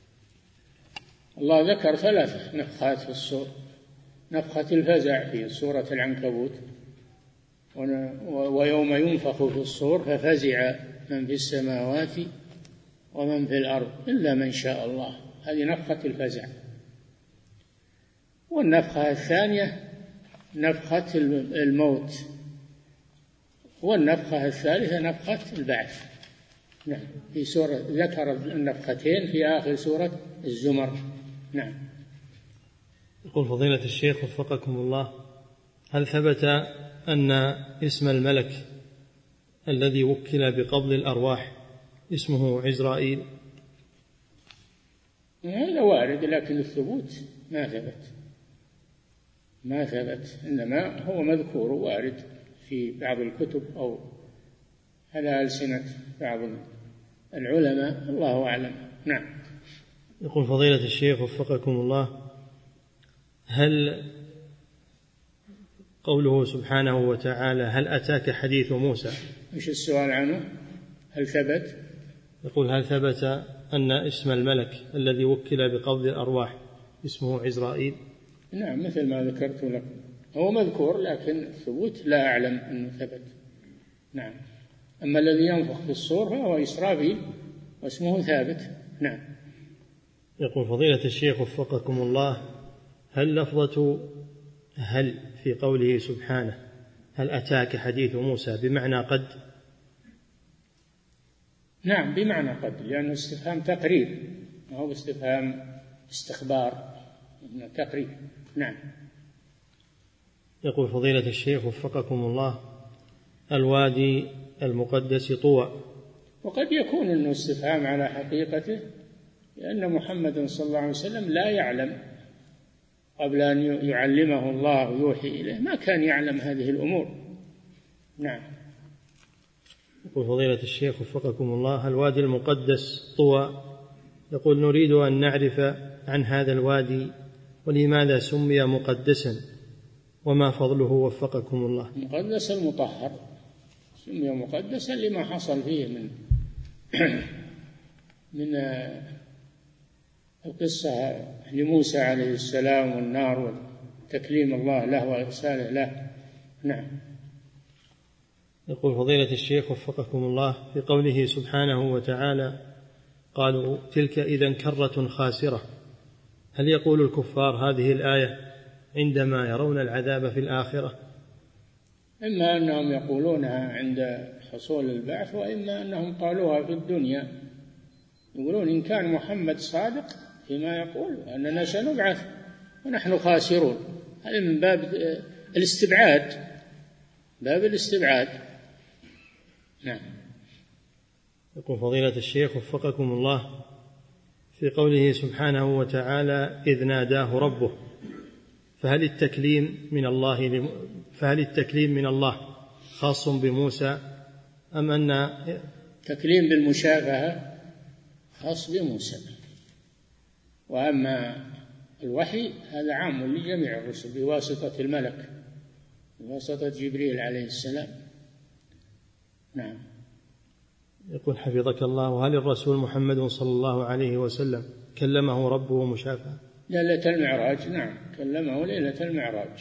الله ذكر ثلاث نفخات في الصور: نفخة الفزع في سورة العنكبوت، ويوم ينفخ في الصور ففزع من في السماوات ومن في الأرض إلا من شاء الله، هذه نفخة الفزع. والنفخة الثانية نفخة الموت، والنفخة الثالثة نفخة البعث. نعم، في سورة ذكر النفختين في آخر سورة الزمر. نعم. يقول فضيلة الشيخ وفقكم الله: هل ثبت أن اسم الملك الذي وكل بقبض الأرواح اسمه عزرائيل؟ هذا وارد، لكن الثبوت ما ثبت ما ثبت إنما هو مذكور وارد في بعض الكتب أو على ألسنة بعض العلماء، الله أعلم. نعم. يقول فضيلة الشيخ وفقكم الله: هل قوله سبحانه وتعالى هل أتاك حديث موسى، مش السؤال عنه هل ثبت؟ يقول هل ثبت أن اسم الملك الذي وكل بقبض الأرواح اسمه عزرائيل؟ نعم، مثل ما ذكرت لكم هو مذكور، لكن الثبوت لا أعلم أنه ثبت. نعم. أما الذي ينفخ في الصور فهو إسرافيل واسمه ثابت. نعم. يقول فضيلة الشيخ وفقكم الله: هل لفظة هل في قوله سبحانه هل أتاك حديث موسى بمعنى قد؟ نعم، بمعنى قد، لأنه استفهام تقرير، ما هو استفهام استخبار، تقرير. نعم. يقول فضيلة الشيخ وفقكم الله: الوادي المقدس طوى. وقد يكون أنه استفهام على حقيقته، لأن محمد صلى الله عليه وسلم لا يعلم قبل أن يعلمه الله ويوحي إليه، ما كان يعلم هذه الأمور. نعم. يقول فضيلة الشيخ وفقكم الله: الوادي المقدس طوى، يقول نريد أن نعرف عن هذا الوادي ولماذا سمي مقدسا وما فضله وفقكم الله. مقدس المطهر، سمي مقدسا لما حصل فيه من من القصة لموسى عليه السلام والنار وتكليم الله له وإرساله له. نعم. يقول فضيلة الشيخ وفقكم الله: في قوله سبحانه وتعالى قالوا تلك إذن كرة خاسرة، هل يقول الكفار هذه الآية عندما يرون العذاب في الآخرة؟ إما أنهم يقولونها عند حصول البعث، وإما أنهم قالوها في الدنيا، يقولون إن كان محمد صادق فيما يقول أننا سنبعث ونحن خاسرون. هذا من باب الاستبعاد، باب الاستبعاد. نعم. يقول فضيلة الشيخ وفقكم الله، في قوله سبحانه وتعالى إذ ناداه ربه، فهل التكليم من الله فهل التكليم من الله خاص بموسى، أم أن تكليم بالمشافهة خاص بموسى، وأما الوحي هذا عام لجميع الرسل بواسطة الملك، بواسطة جبريل عليه السلام. نعم. يقول حفظك الله، وهل الرسول محمد صلى الله عليه وسلم كلمه ربه مشافهة؟ ليلة المعراج، نعم كلمه ليلة المعراج،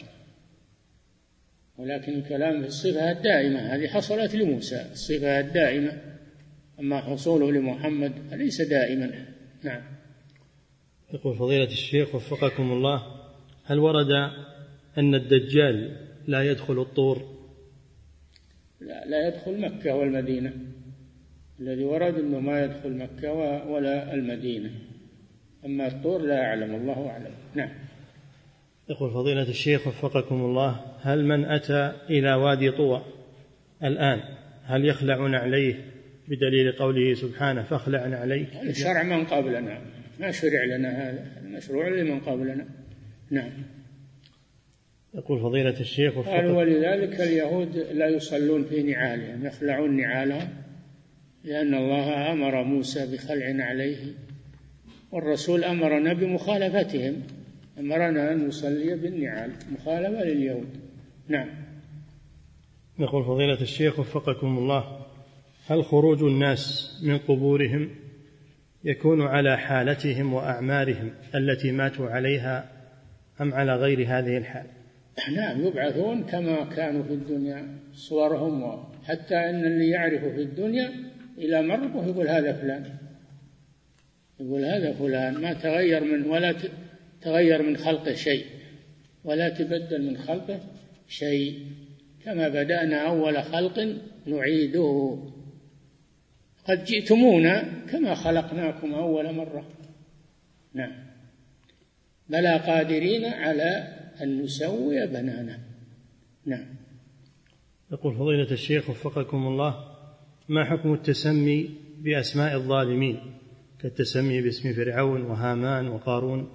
ولكن الكلام في الصفة الدائمة هذه حصلت لموسى، الصفة الدائمة، أما حصوله لمحمد ليس دائما. نعم. يقول فضيلة الشيخ وفقكم الله، هل ورد أن الدجال لا يدخل الطور؟ لا, لا يدخل مكة والمدينة، الذي ورد أنه ما يدخل مكة ولا المدينة، أما الطور لا أعلم، الله أعلم. نعم. يقول فضيلة الشيخ وفقكم الله، هل من أتى إلى وادي طوى الآن هل يخلع نعليه بدليل قوله سبحانه فاخلع نعليك؟ الشرع من قبلنا، ما شرع لنا هذا، المشروع لمن قبلنا. نعم. يقول فضيلة الشيخ وفقكم، قالوا ولذلك اليهود لا يصلون في نعالهم، يخلعون نعالهم، لأن الله أمر موسى بخلع نعليه، والرسول أمرنا بمخالفتهم، أمرنا أن نصلي بالنعال مخالفة لليهود. نعم. يقول فضيلة الشيخ وفقكم الله، هل خروج الناس من قبورهم يكون على حالتهم وأعمارهم التي ماتوا عليها أم على غير هذه الحال؟ نعم، يبعثون كما كانوا في الدنيا صورهم، وحتى أن اللي يعرفه في الدنيا إلى مرقه يقول هذا فلان، يقول هذا فلان، ما تغير من ولا تغير من خلقه شيء، ولا تبدل من خلقه شيء، كما بدأنا أول خلق نعيده، قد جئتمونا كما خلقناكم أول مرة. نعم. بلى قادرين على أن نسوي بنانا. نعم. يقول فضيلة الشيخ وفقكم الله، ما حكم التسمي بأسماء الظالمين كالتسمي باسم فرعون وهامان وقارون؟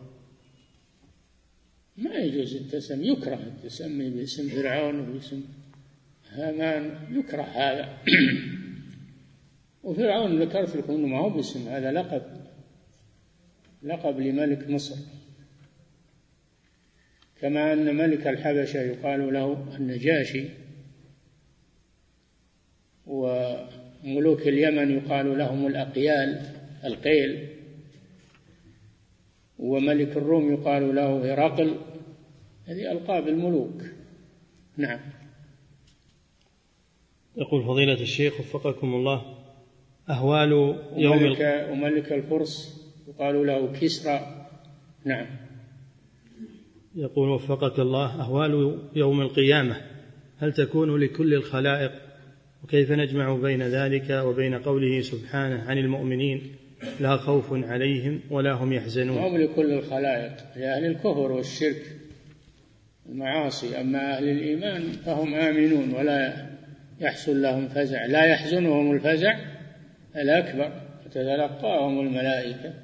ما يجوز التسمي، يكره التسمي باسم فرعون وباسم هامان، يكره هذا. وفرعون ذكرت لكم أنه ما هو باسم، هذا لقب، لقب لملك مصر، كما أن ملك الحبشة يقال له النجاشي، وملوك اليمن يقال لهم الأقيال القيل، وملك الروم يقال له هرقل، هذه ألقاب الملوك. نعم. يقول فضيلة الشيخ وفقكم الله، أهوال يوم وملك, وملك الفرس يقال له كسرى. نعم. يقول وفقك الله، أهوال يوم القيامة هل تكون لكل الخلائق، وكيف نجمع بين ذلك وبين قوله سبحانه عن المؤمنين لا خوف عليهم ولا هم يحزنون؟ هم لكل الخلائق، لأهل الكفر والشرك المعاصي، أما أهل الإيمان فهم آمنون ولا يحصل لهم فزع، لا يحزنهم الفزع الأكبر، تتلقاهم الملائكة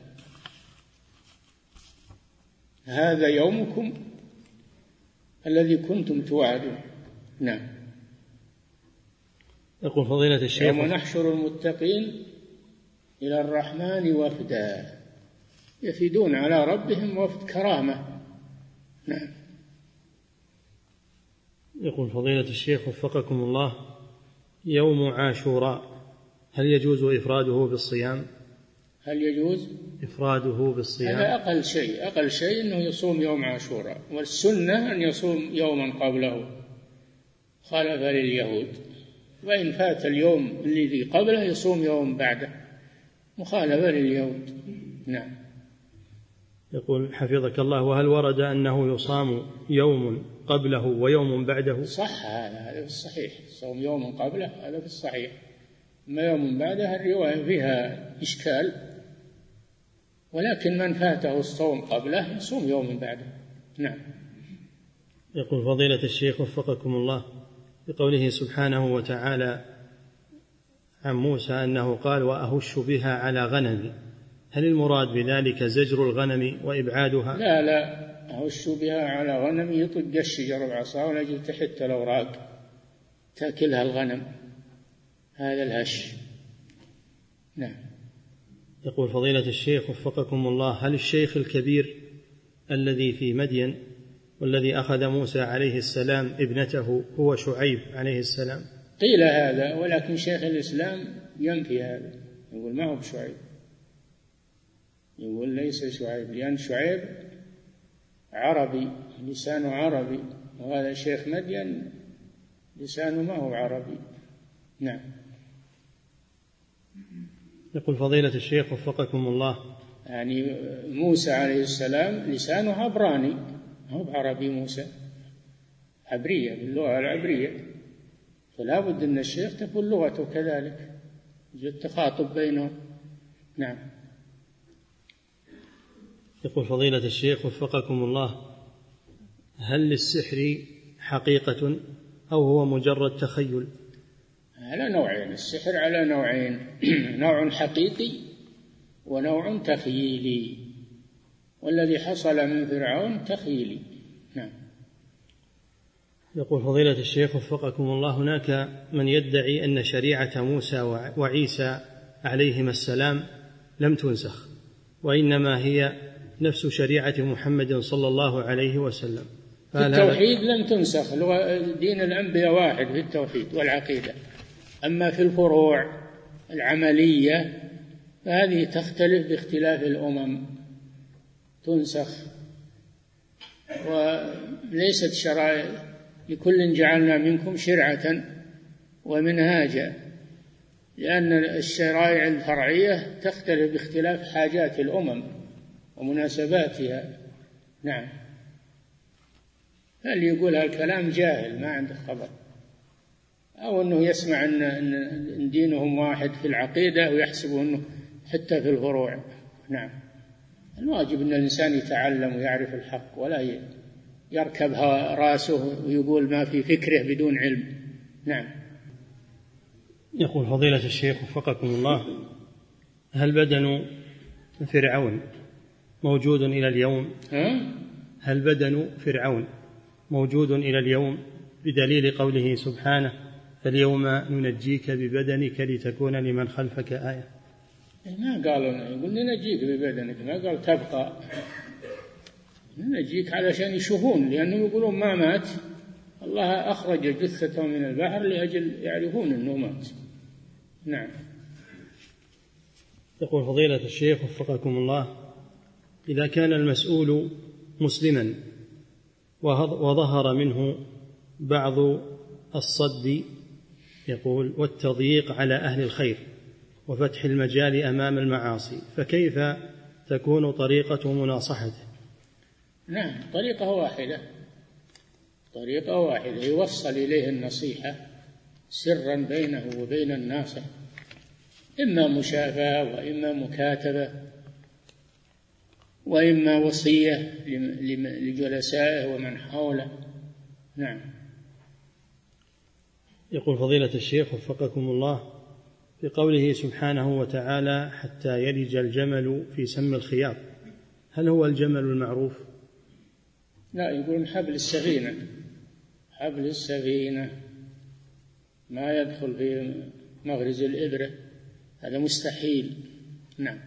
هذا يومكم الذي كنتم توعدون. نعم. يقول فضيلة الشيخ، يوم نحشر المتقين إلى الرحمن وفدا، يفدون على ربهم وفد كرامة. نعم. يقول فضيلة الشيخ وفقكم الله، يوم عاشوراء هل يجوز إفراده بالصيام؟ هل يجوز إفراده بالصيام؟ هذا أقل شيء، أقل شيء أنه يصوم يوم عاشوراء، والسنة أن يصوم يوما قبله خالفا لليهود، وإن فات اليوم الذي قبله يصوم يوم بعده مخالفة لليهود. نعم. يقول حفظك الله، وهل ورد أنه يصام يوم قبله ويوم بعده؟ صح، هذا في الصحيح، صوم يوم قبله هذا في الصحيح، أما يوم بعده الرواية فيها إشكال، ولكن من فاته الصوم قبله يصوم يوم بعده. نعم. يقول فضيلة الشيخ وفقكم الله، بقوله سبحانه وتعالى عن موسى أنه قال وأهش بها على غنمي، هل المراد بذلك زجر الغنم وإبعادها؟ لا لا، أهش بها على غنمي يطق الشجر بعصا ونجد تحت الأوراق تأكلها الغنم، هذا الهش. نعم. يقول فضيلة الشيخ وفقكم الله، هل الشيخ الكبير الذي في مدين والذي أخذ موسى عليه السلام ابنته هو شعيب عليه السلام؟ قيل هذا، ولكن شيخ الإسلام ينفي هذا، يقول ما هو بشعيب، يقول ليس شعيب، لأن شعيب عربي لسانه عربي، وهذا شيخ مدين لسانه ما هو عربي. نعم. يقول فضيلة الشيخ وفقكم الله، يعني موسى عليه السلام لسانه عبراني، ما هو بعربي، موسى عبرية باللغة العبرية، فلا بد أن الشيخ تكون لغته كذلك، يوجد تخاطب بينهم. نعم. يقول فضيلة الشيخ وفقكم الله، هل للسحر حقيقة أو هو مجرد تخيل؟ على نوعين، السحر على نوعين، نوع حقيقي ونوع تخيلي، والذي حصل من فرعون تخيلي. نعم. يقول فضيلة الشيخ وفقكم الله، هناك من يدعي أن شريعة موسى وعيسى عليهما السلام لم تنسخ، وإنما هي نفس شريعة محمد صلى الله عليه وسلم. في التوحيد لم تنسخ، دين الأنبياء واحد في التوحيد والعقيدة، أما في الفروع العملية فهذه تختلف باختلاف الأمم، تنسخ، وليست شرائع، لكل جعلنا منكم شرعة ومنهاجا، لأن الشرائع الفرعية تختلف باختلاف حاجات الأمم ومناسباتها. نعم. اللي يقول هالكلام جاهل ما عنده خبر، أو أنه يسمع أن دينهم واحد في العقيدة ويحسب أنه حتى في الفروع. نعم. الواجب أن الإنسان يتعلم ويعرف الحق، ولا يركبها راسه ويقول ما في فكره بدون علم. نعم. يقول فضيلة الشيخ وفقكم الله، هل بدن فرعون موجود إلى اليوم؟ ها؟ هل بدن فرعون موجود إلى اليوم بدليل قوله سبحانه فاليوم ننجيك ببدنك لتكون لمن خلفك آية؟ ما قالوا، يقول ننجيك ببدنك، ما قال تبقى، ننجيك علشان يشوفون، لأنهم يقولون ما مات، الله أخرج جثته من البحر لأجل يعرفون أنه مات. نعم. يقول فضيلة الشيخ وفقكم الله، إذا كان المسؤول مسلما وظهر منه بعض الصد، يقول والتضييق على أهل الخير وفتح المجال أمام المعاصي، فكيف تكون طريقة مناصحته؟ نعم، طريقة واحدة، طريقة واحدة يوصل إليه النصيحة سرا بينه وبين الناس، إما مشافهة وإما مكاتبة وإما وصية لجلسائه ومن حوله. نعم. يقول فضيلة الشيخ وفقكم الله، في قوله سبحانه وتعالى حتى يلج الجمل في سم الخياط، هل هو الجمل المعروف؟ لا، يقولون حبل السفينة، حبل السفينة ما يدخل في مغرز الإبرة، هذا مستحيل. نعم.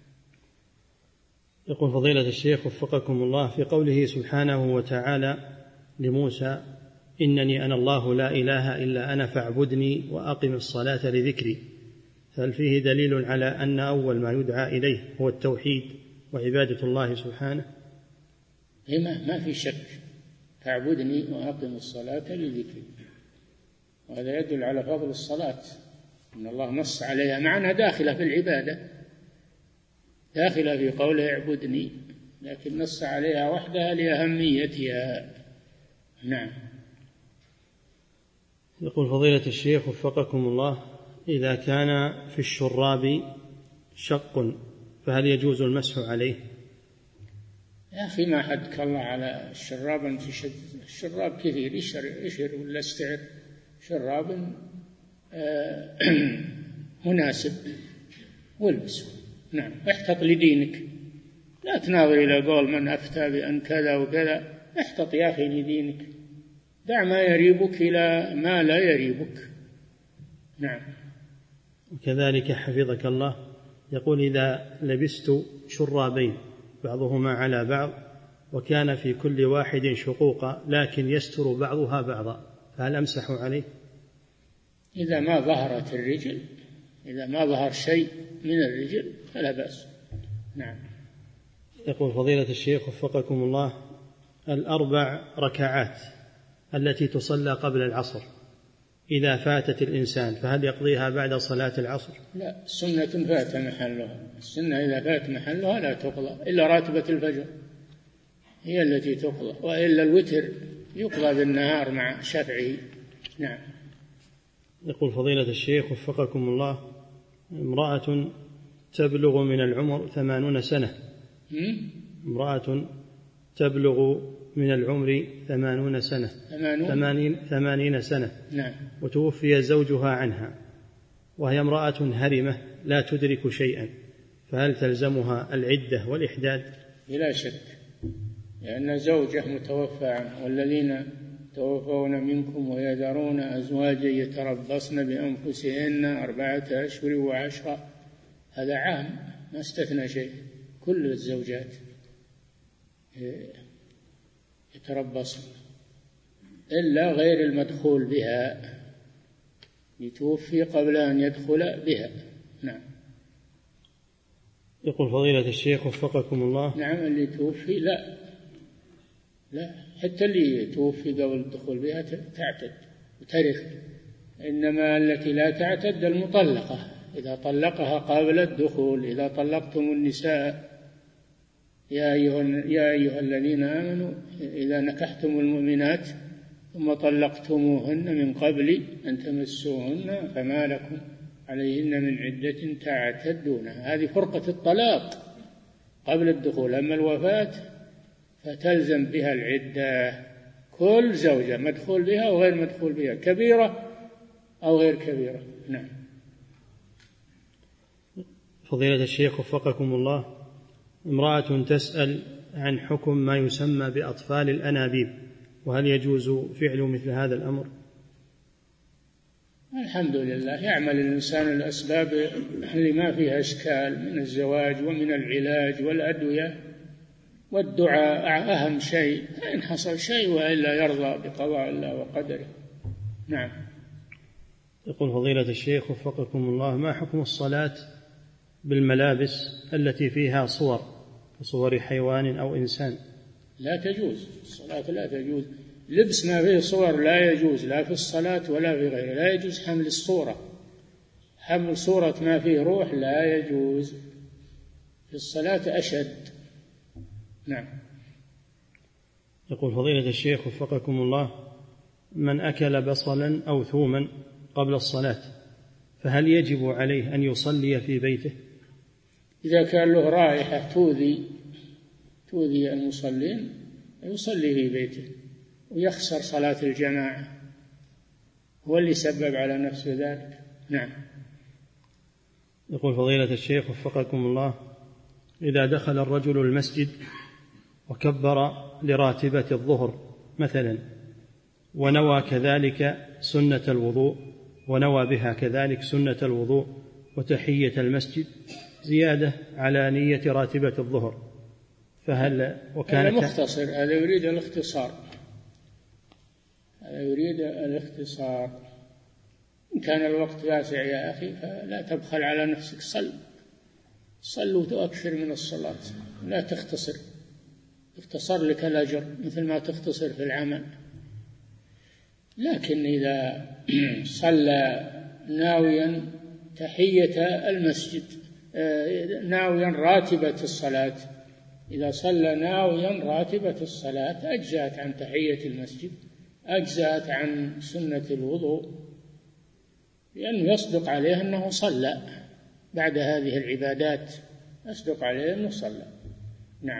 يقول فضيلة الشيخ وفقكم الله، في قوله سبحانه وتعالى لموسى إنني أنا الله لا إله إلا أنا فاعبدني وأقم الصلاة لذكري، هل فيه دليل على أن أول ما يدعى إليه هو التوحيد وعبادة الله سبحانه؟ ما ما في شك، فاعبدني وأقم الصلاة لذكري، وهذا يدل على فضل الصلاة، إن الله نص عليها مع أنها داخلة في العبادة، داخلة في قوله اعبدني، لكن نص عليها وحدها لأهميتها. نعم. يقول فضيلة الشيخ وفقكم الله: إذا كان في الشراب شق فهل يجوز المسح عليه؟ يا أخي ما حدك الله على الشراب أن تشد الشراب كثير، يشر يشر ولا استعر شراب آه مناسب والبسه. نعم. احتط لدينك، لا تناظر إلى قول من أفتى بأن كذا وكذا. احتط يا أخي لدينك، دع ما يريبك إلى ما لا يريبك. نعم. وكذلك حفظك الله يقول: إذا لبست شرابين بعضهما على بعض وكان في كل واحد شقوق لكن يستر بعضها بعضا فهل أمسح عليه؟ إذا ما ظهرت الرجل، إذا ما ظهر شيء من الرجل فلا بأس. نعم. يقول فضيلة الشيخ وفقكم الله: الأربع ركعات التي تصلى قبل العصر إذا فاتت الإنسان فهل يقضيها بعد صلاة العصر؟ لا، سنة فات محلها. السنة إذا فات محلها لا تقضى إلا راتبة الفجر، هي التي تقضى، وإلا الوتر يقضى بالنهار مع شفعه. نعم. يقول فضيلة الشيخ وفقكم الله: امرأة تبلغ من العمر ثمانون سنة امرأة تبلغ من العمر ثمانون سنة ثمانين, ثمانين سنة نعم. وتوفي زوجها عنها وهي امرأة هرمة لا تدرك شيئا، فهل تلزمها العدة والإحداد؟ بلا شك، لأن زوجة متوفى عنه، والذين توفون منكم ويذرون أزواجا يتربصن بأنفسهن أربعة أشهر وعشرة، هذا عام ما استثنى شيء، كل الزوجات يتربصن إلا غير المدخول بها، يتوفي قبل أن يدخل بها. نعم. يقول فضيلة الشيخ وفقكم الله: نعم، اللي توفي لا لا حتى اللي توفي قبل الدخول بها تعتد وترث، إنما التي لا تعتد المطلقة إذا طلقها قبل الدخول. إذا طلقتم النساء يا أيها, يا أيها الذين آمنوا إذا نكحتم المؤمنات ثم طلقتموهن من قبل أن تمسوهن فما لكم عليهن من عدة تعتدونها. هذه فرقة الطلاق قبل الدخول. أما الوفاة فتلزم بها العدة، كل زوجة مدخول بها وغير مدخول بها، كبيرة أو غير كبيرة. نعم. فضيلة الشيخ وفقكم الله: امرأة تسأل عن حكم ما يسمى بأطفال الأنابيب، وهل يجوز فعل مثل هذا الأمر؟ الحمد لله، يعمل الإنسان الأسباب اللي ما فيها إشكال من الزواج ومن العلاج والأدوية، والدعاء أهم شيء، إن حصل شيء وإلا يرضى بقضاء الله وقدره. نعم. يقول فضيلة الشيخ وفقكم الله: ما حكم الصلاة بالملابس التي فيها صور صور حيوان أو إنسان؟ لا تجوز الصلاة، لا تجوز لبس ما فيه صور، لا يجوز لا في الصلاة ولا في غيره. لا يجوز حمل الصورة، حمل صورة ما فيه روح لا يجوز، في الصلاة أشد. نعم. يقول فضيلة الشيخ وفقكم الله: من أكل بصلا أو ثوما قبل الصلاة فهل يجب عليه أن يصلي في بيته؟ إذا كان له رائحة تؤذي تؤذي المصلين يصلي في بيته ويخسر صلاة الجماعة، هو اللي سبب على نفسه ذلك. نعم. يقول فضيلة الشيخ وفقكم الله: إذا دخل الرجل المسجد وكبر لراتبة الظهر مثلا ونوى كذلك سنة الوضوء ونوى بها كذلك سنة الوضوء وتحية المسجد زيادة على نية راتبة الظهر، فهل وكان هذا مختصر، هذا يريد الاختصار، هذا يريد الاختصار. إن كان الوقت واسع يا أخي فلا تبخل على نفسك، صل صل وتؤكثر من الصلاة، لا تختصر، اختصر لك الأجر مثل ما تختصر في العمل. لكن إذا صلى ناويا تحية المسجد ناويا راتبة الصلاة، إذا صلى ناويا راتبة الصلاة أجزأت عن تحية المسجد أجزأت عن سنة الوضوء، لأنه يصدق عليه أنه صلى بعد هذه العبادات، يصدق عليه أنه صلى. نعم.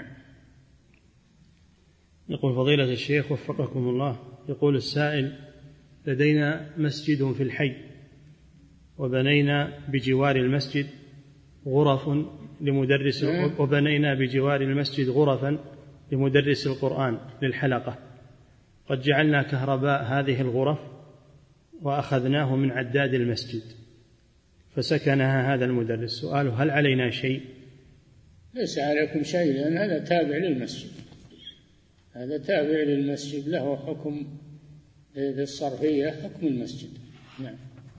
يقول فضيلة الشيخ وفقكم الله، يقول السائل: لدينا مسجد في الحي، وبنينا بجوار المسجد غرف لمدرس وبنينا بجوار المسجد غرفا لمدرس القرآن للحلقة، قد جعلنا كهرباء هذه الغرف وأخذناه من عداد المسجد فسكنها هذا المدرس. سؤاله: هل علينا شيء؟ ليس عليكم شيء، لأن هذا تابع للمسجد، هذا تابع للمسجد، له حكم بالصرفية حكم المسجد. نعم.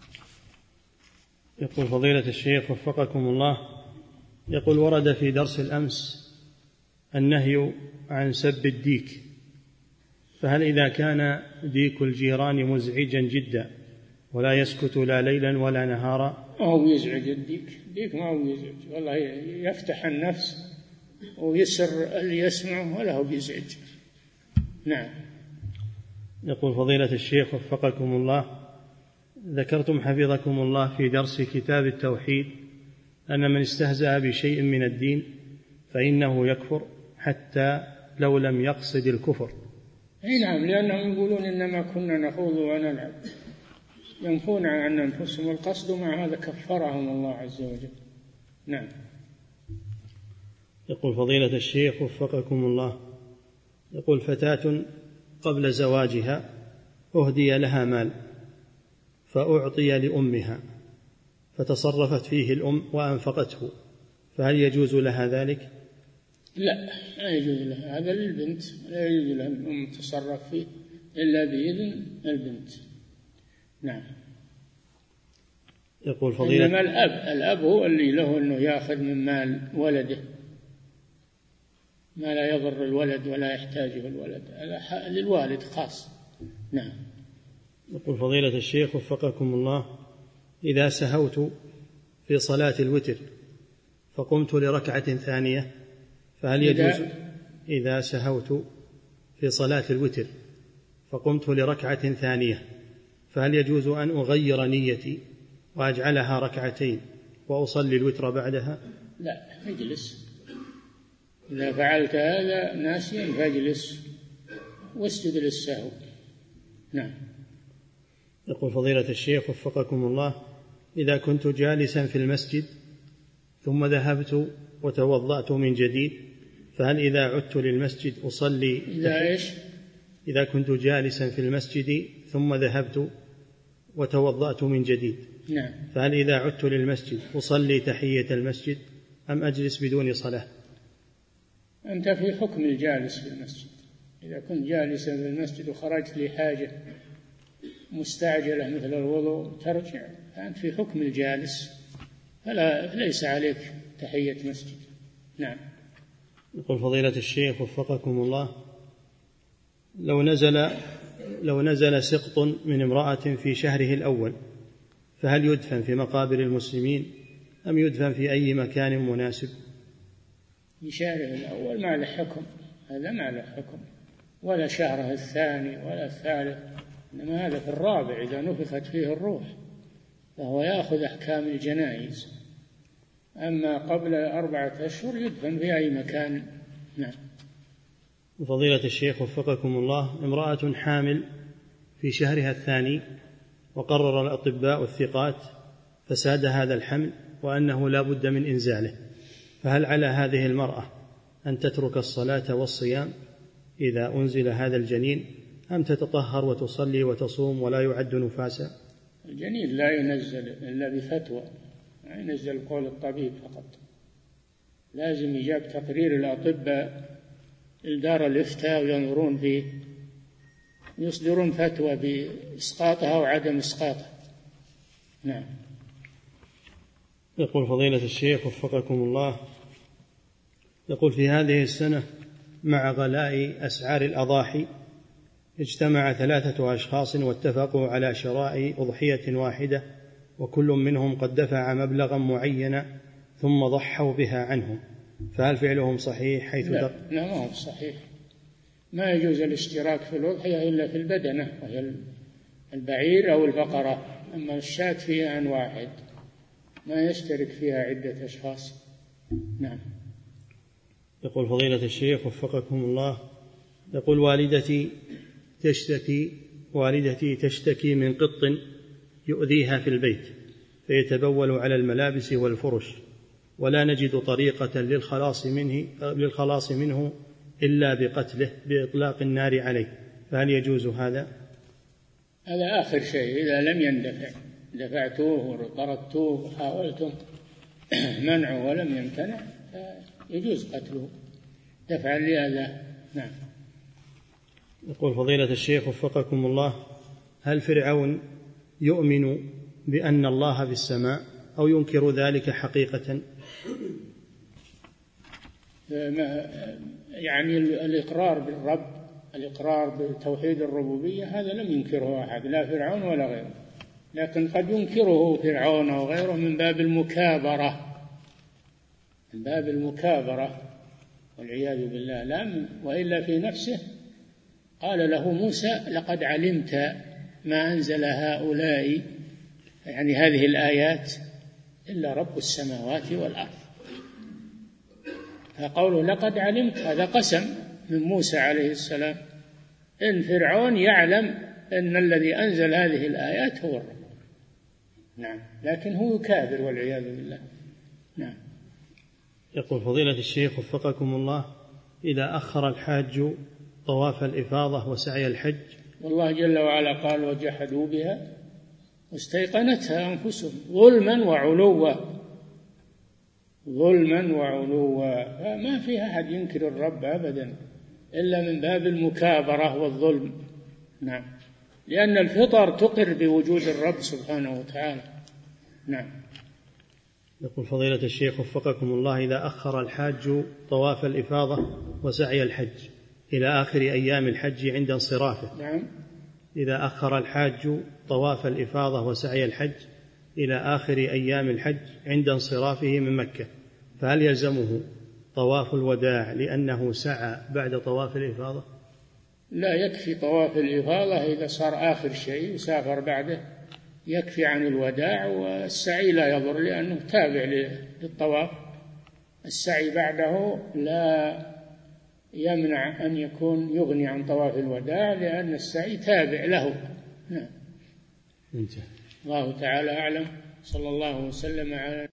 يقول فضيلة الشيخ وفقكم الله، يقول: ورد في درس الأمس النهي عن سب الديك، فهل إذا كان ديك الجيران مزعجا جدا ولا يسكت لا ليلا ولا نهارا؟ ما هو يزعج الديك، الديك ما هو يزعج، والله يفتح النفس ويسر اللي يسمعه ولا هو بيزعج. نعم. يقول فضيلة الشيخ وفقكم الله، ذكرتم حفظكم الله في درس كتاب التوحيد أن من استهزأ بشيء من الدين فإنه يكفر حتى لو لم يقصد الكفر. أي نعم، لأنهم يقولون إنما كنا نخوض ونلعب، ينفون عن أنفسهم القصد، مع هذا كفرهم الله عز وجل. نعم. يقول فضيلة الشيخ وفقكم الله، يقول: فتاة قبل زواجها أهدي لها مال فأعطي لأمها فتصرفت فيه الأم وأنفقته، فهل يجوز لها ذلك؟ لا، لا يجوز لها، هذا للبنت، لا يجوز لها الأم تصرف فيه إلا بإذن البنت. نعم. يقول فضيلة: إنما الأب الأب هو اللي له أنه يأخذ من مال ولده ما لا يضر الولد ولا يحتاجه الولد، للوالد خاص. نعم. يقول فضيلة الشيخ وفقكم الله، إذا سهوت في صلاة الوتر فقمت لركعة ثانية فهل يجوز؟ إذا سهوت في صلاة الوتر فقمت لركعة ثانية فهل يجوز أن أغير نيتي وأجعلها ركعتين وأصلي الوتر بعدها؟ لا، اجلس، إذا فعلت هذا ناسيا فاجلس واسجد للسهو. نعم. يقول فضيلة الشيخ وفقكم الله، إذا كنت جالسا في المسجد ثم ذهبت وتوضأت من جديد فهل إذا عدت للمسجد أصلي؟ إذا إيش؟ إذا كنت جالسا في المسجد ثم ذهبت وتوضأت من جديد، نعم، فهل إذا عدت للمسجد أصلي تحية المسجد أم أجلس بدون صلاة؟ أنت في حكم الجالس في المسجد، إذا كنت جالسا في المسجد وخرجت لحاجة مستعجلة مثل الوضوء ترجع، فأنت في حكم الجالس، فلا ليس عليك تحية مسجد. نعم. يقول فضيلة الشيخ وفقكم الله، لو نزل لو نزل سقط من امرأة في شهره الأول فهل يدفن في مقابر المسلمين أم يدفن في أي مكان مناسب؟ في شهره الأول ما له حكم، هذا ما له حكم، ولا شهره الثاني ولا الثالث، إنما هذا في الرابع إذا نفخت فيه الروح فهو يأخذ أحكام الجنائز، أما قبل أربعة أشهر يدفن في أي مكان. نعم. فضيلة الشيخ وفقكم الله، امرأة حامل في شهرها الثاني وقرر الأطباء الثقات فساد هذا الحمل وأنه لا بد من إنزاله، فهل على هذه المرأة أن تترك الصلاة والصيام إذا أنزل هذا الجنين أم تتطهر وتصلي وتصوم ولا يعد نفاسا؟ الجنين لا ينزل إلا بفتوى، لا ينزل قول الطبيب فقط، لازم يجاب تقرير الأطباء الدار الإفتاء وينظرون فيه يصدرون فتوى بإسقاطها وعدم إسقاطها. نعم. يقول فضيلة الشيخ وفقكم الله، يقول في هذه السنة مع غلاء أسعار الأضاحي اجتمع ثلاثة أشخاص واتفقوا على شراء أضحية واحدة وكل منهم قد دفع مبلغا معينا ثم ضحوا بها عنهم، فهل فعلهم صحيح حيث لا, لا ما هو صحيح، ما يجوز الاشتراك في الأضحية إلا في البدنة وهي البعير أو البقرة، أما الشاة فيها أن واحد ما يشترك فيها عدة أشخاص. نعم. يقول فضيلة الشيخ وفقكم الله، يقول والدتي تشتكي والدتي تشتكي من قط يؤذيها في البيت فيتبول على الملابس والفرش، ولا نجد طريقة للخلاص منه للخلاص منه إلا بقتله بإطلاق النار عليه، فهل يجوز هذا؟ هذا آخر شيء، إذا لم يندفع دفعتوه وطردتوه وحاولتم منعه ولم يمتنع يجوز قتله دفعا لأذى. نعم. يقول فضيلة الشيخ وفقكم الله، هل فرعون يؤمن بأن الله في السماء أو ينكر ذلك حقيقة؟ يعني الإقرار بالرب، الإقرار بتوحيد الربوبية هذا لم ينكره أحد، لا فرعون ولا غيره، لكن قد ينكره فرعون وغيره من باب المكابرة، من باب المكابرة والعياذ بالله، لا وإلا في نفسه قال له موسى لقد علمت ما أنزل هؤلاء يعني هذه الآيات إلا رب السماوات والأرض، فقوله لقد علمت هذا قسم من موسى عليه السلام إن فرعون يعلم أن الذي أنزل هذه الآيات هو الرب. نعم، لكن هو يكابر والعياذ بالله. نعم. يقول فضيلة الشيخ وفقكم الله، إذا أخر الحاج طواف الإفاضة وسعي الحج، والله جل وعلا قال وجحدوا بها واستيقنتها أنفسهم ظلما وعلوا، ظلما وعلوا، فما في أحد ينكر الرب أبدا إلا من باب المكابرة والظلم. نعم، لأن الفطر تقر بوجود الرب سبحانه وتعالى. نعم. يقول فضيلة الشيخ وفقكم الله، إذا أخر الحاج طواف الإفاضة وسعي الحج إلى آخر أيام الحج عند انصرافه. نعم. إذا أخر الحاج طواف الإفاضة وسعي الحج إلى آخر أيام الحج عند انصرافه من مكة، فهل يلزمه طواف الوداع لأنه سعى بعد طواف الإفاضة؟ لا، يكفي طواف الإفاضة إذا صار آخر شيء يسافر بعده، يكفي عن الوداع، والسعي لا يضر لأنه تابع للطواف، السعي بعده لا يمنع أن يكون يغني عن طواف الوداع لأن السعي تابع له. نعم. انتهى. الله تعالى أعلم، صلى الله وسلم على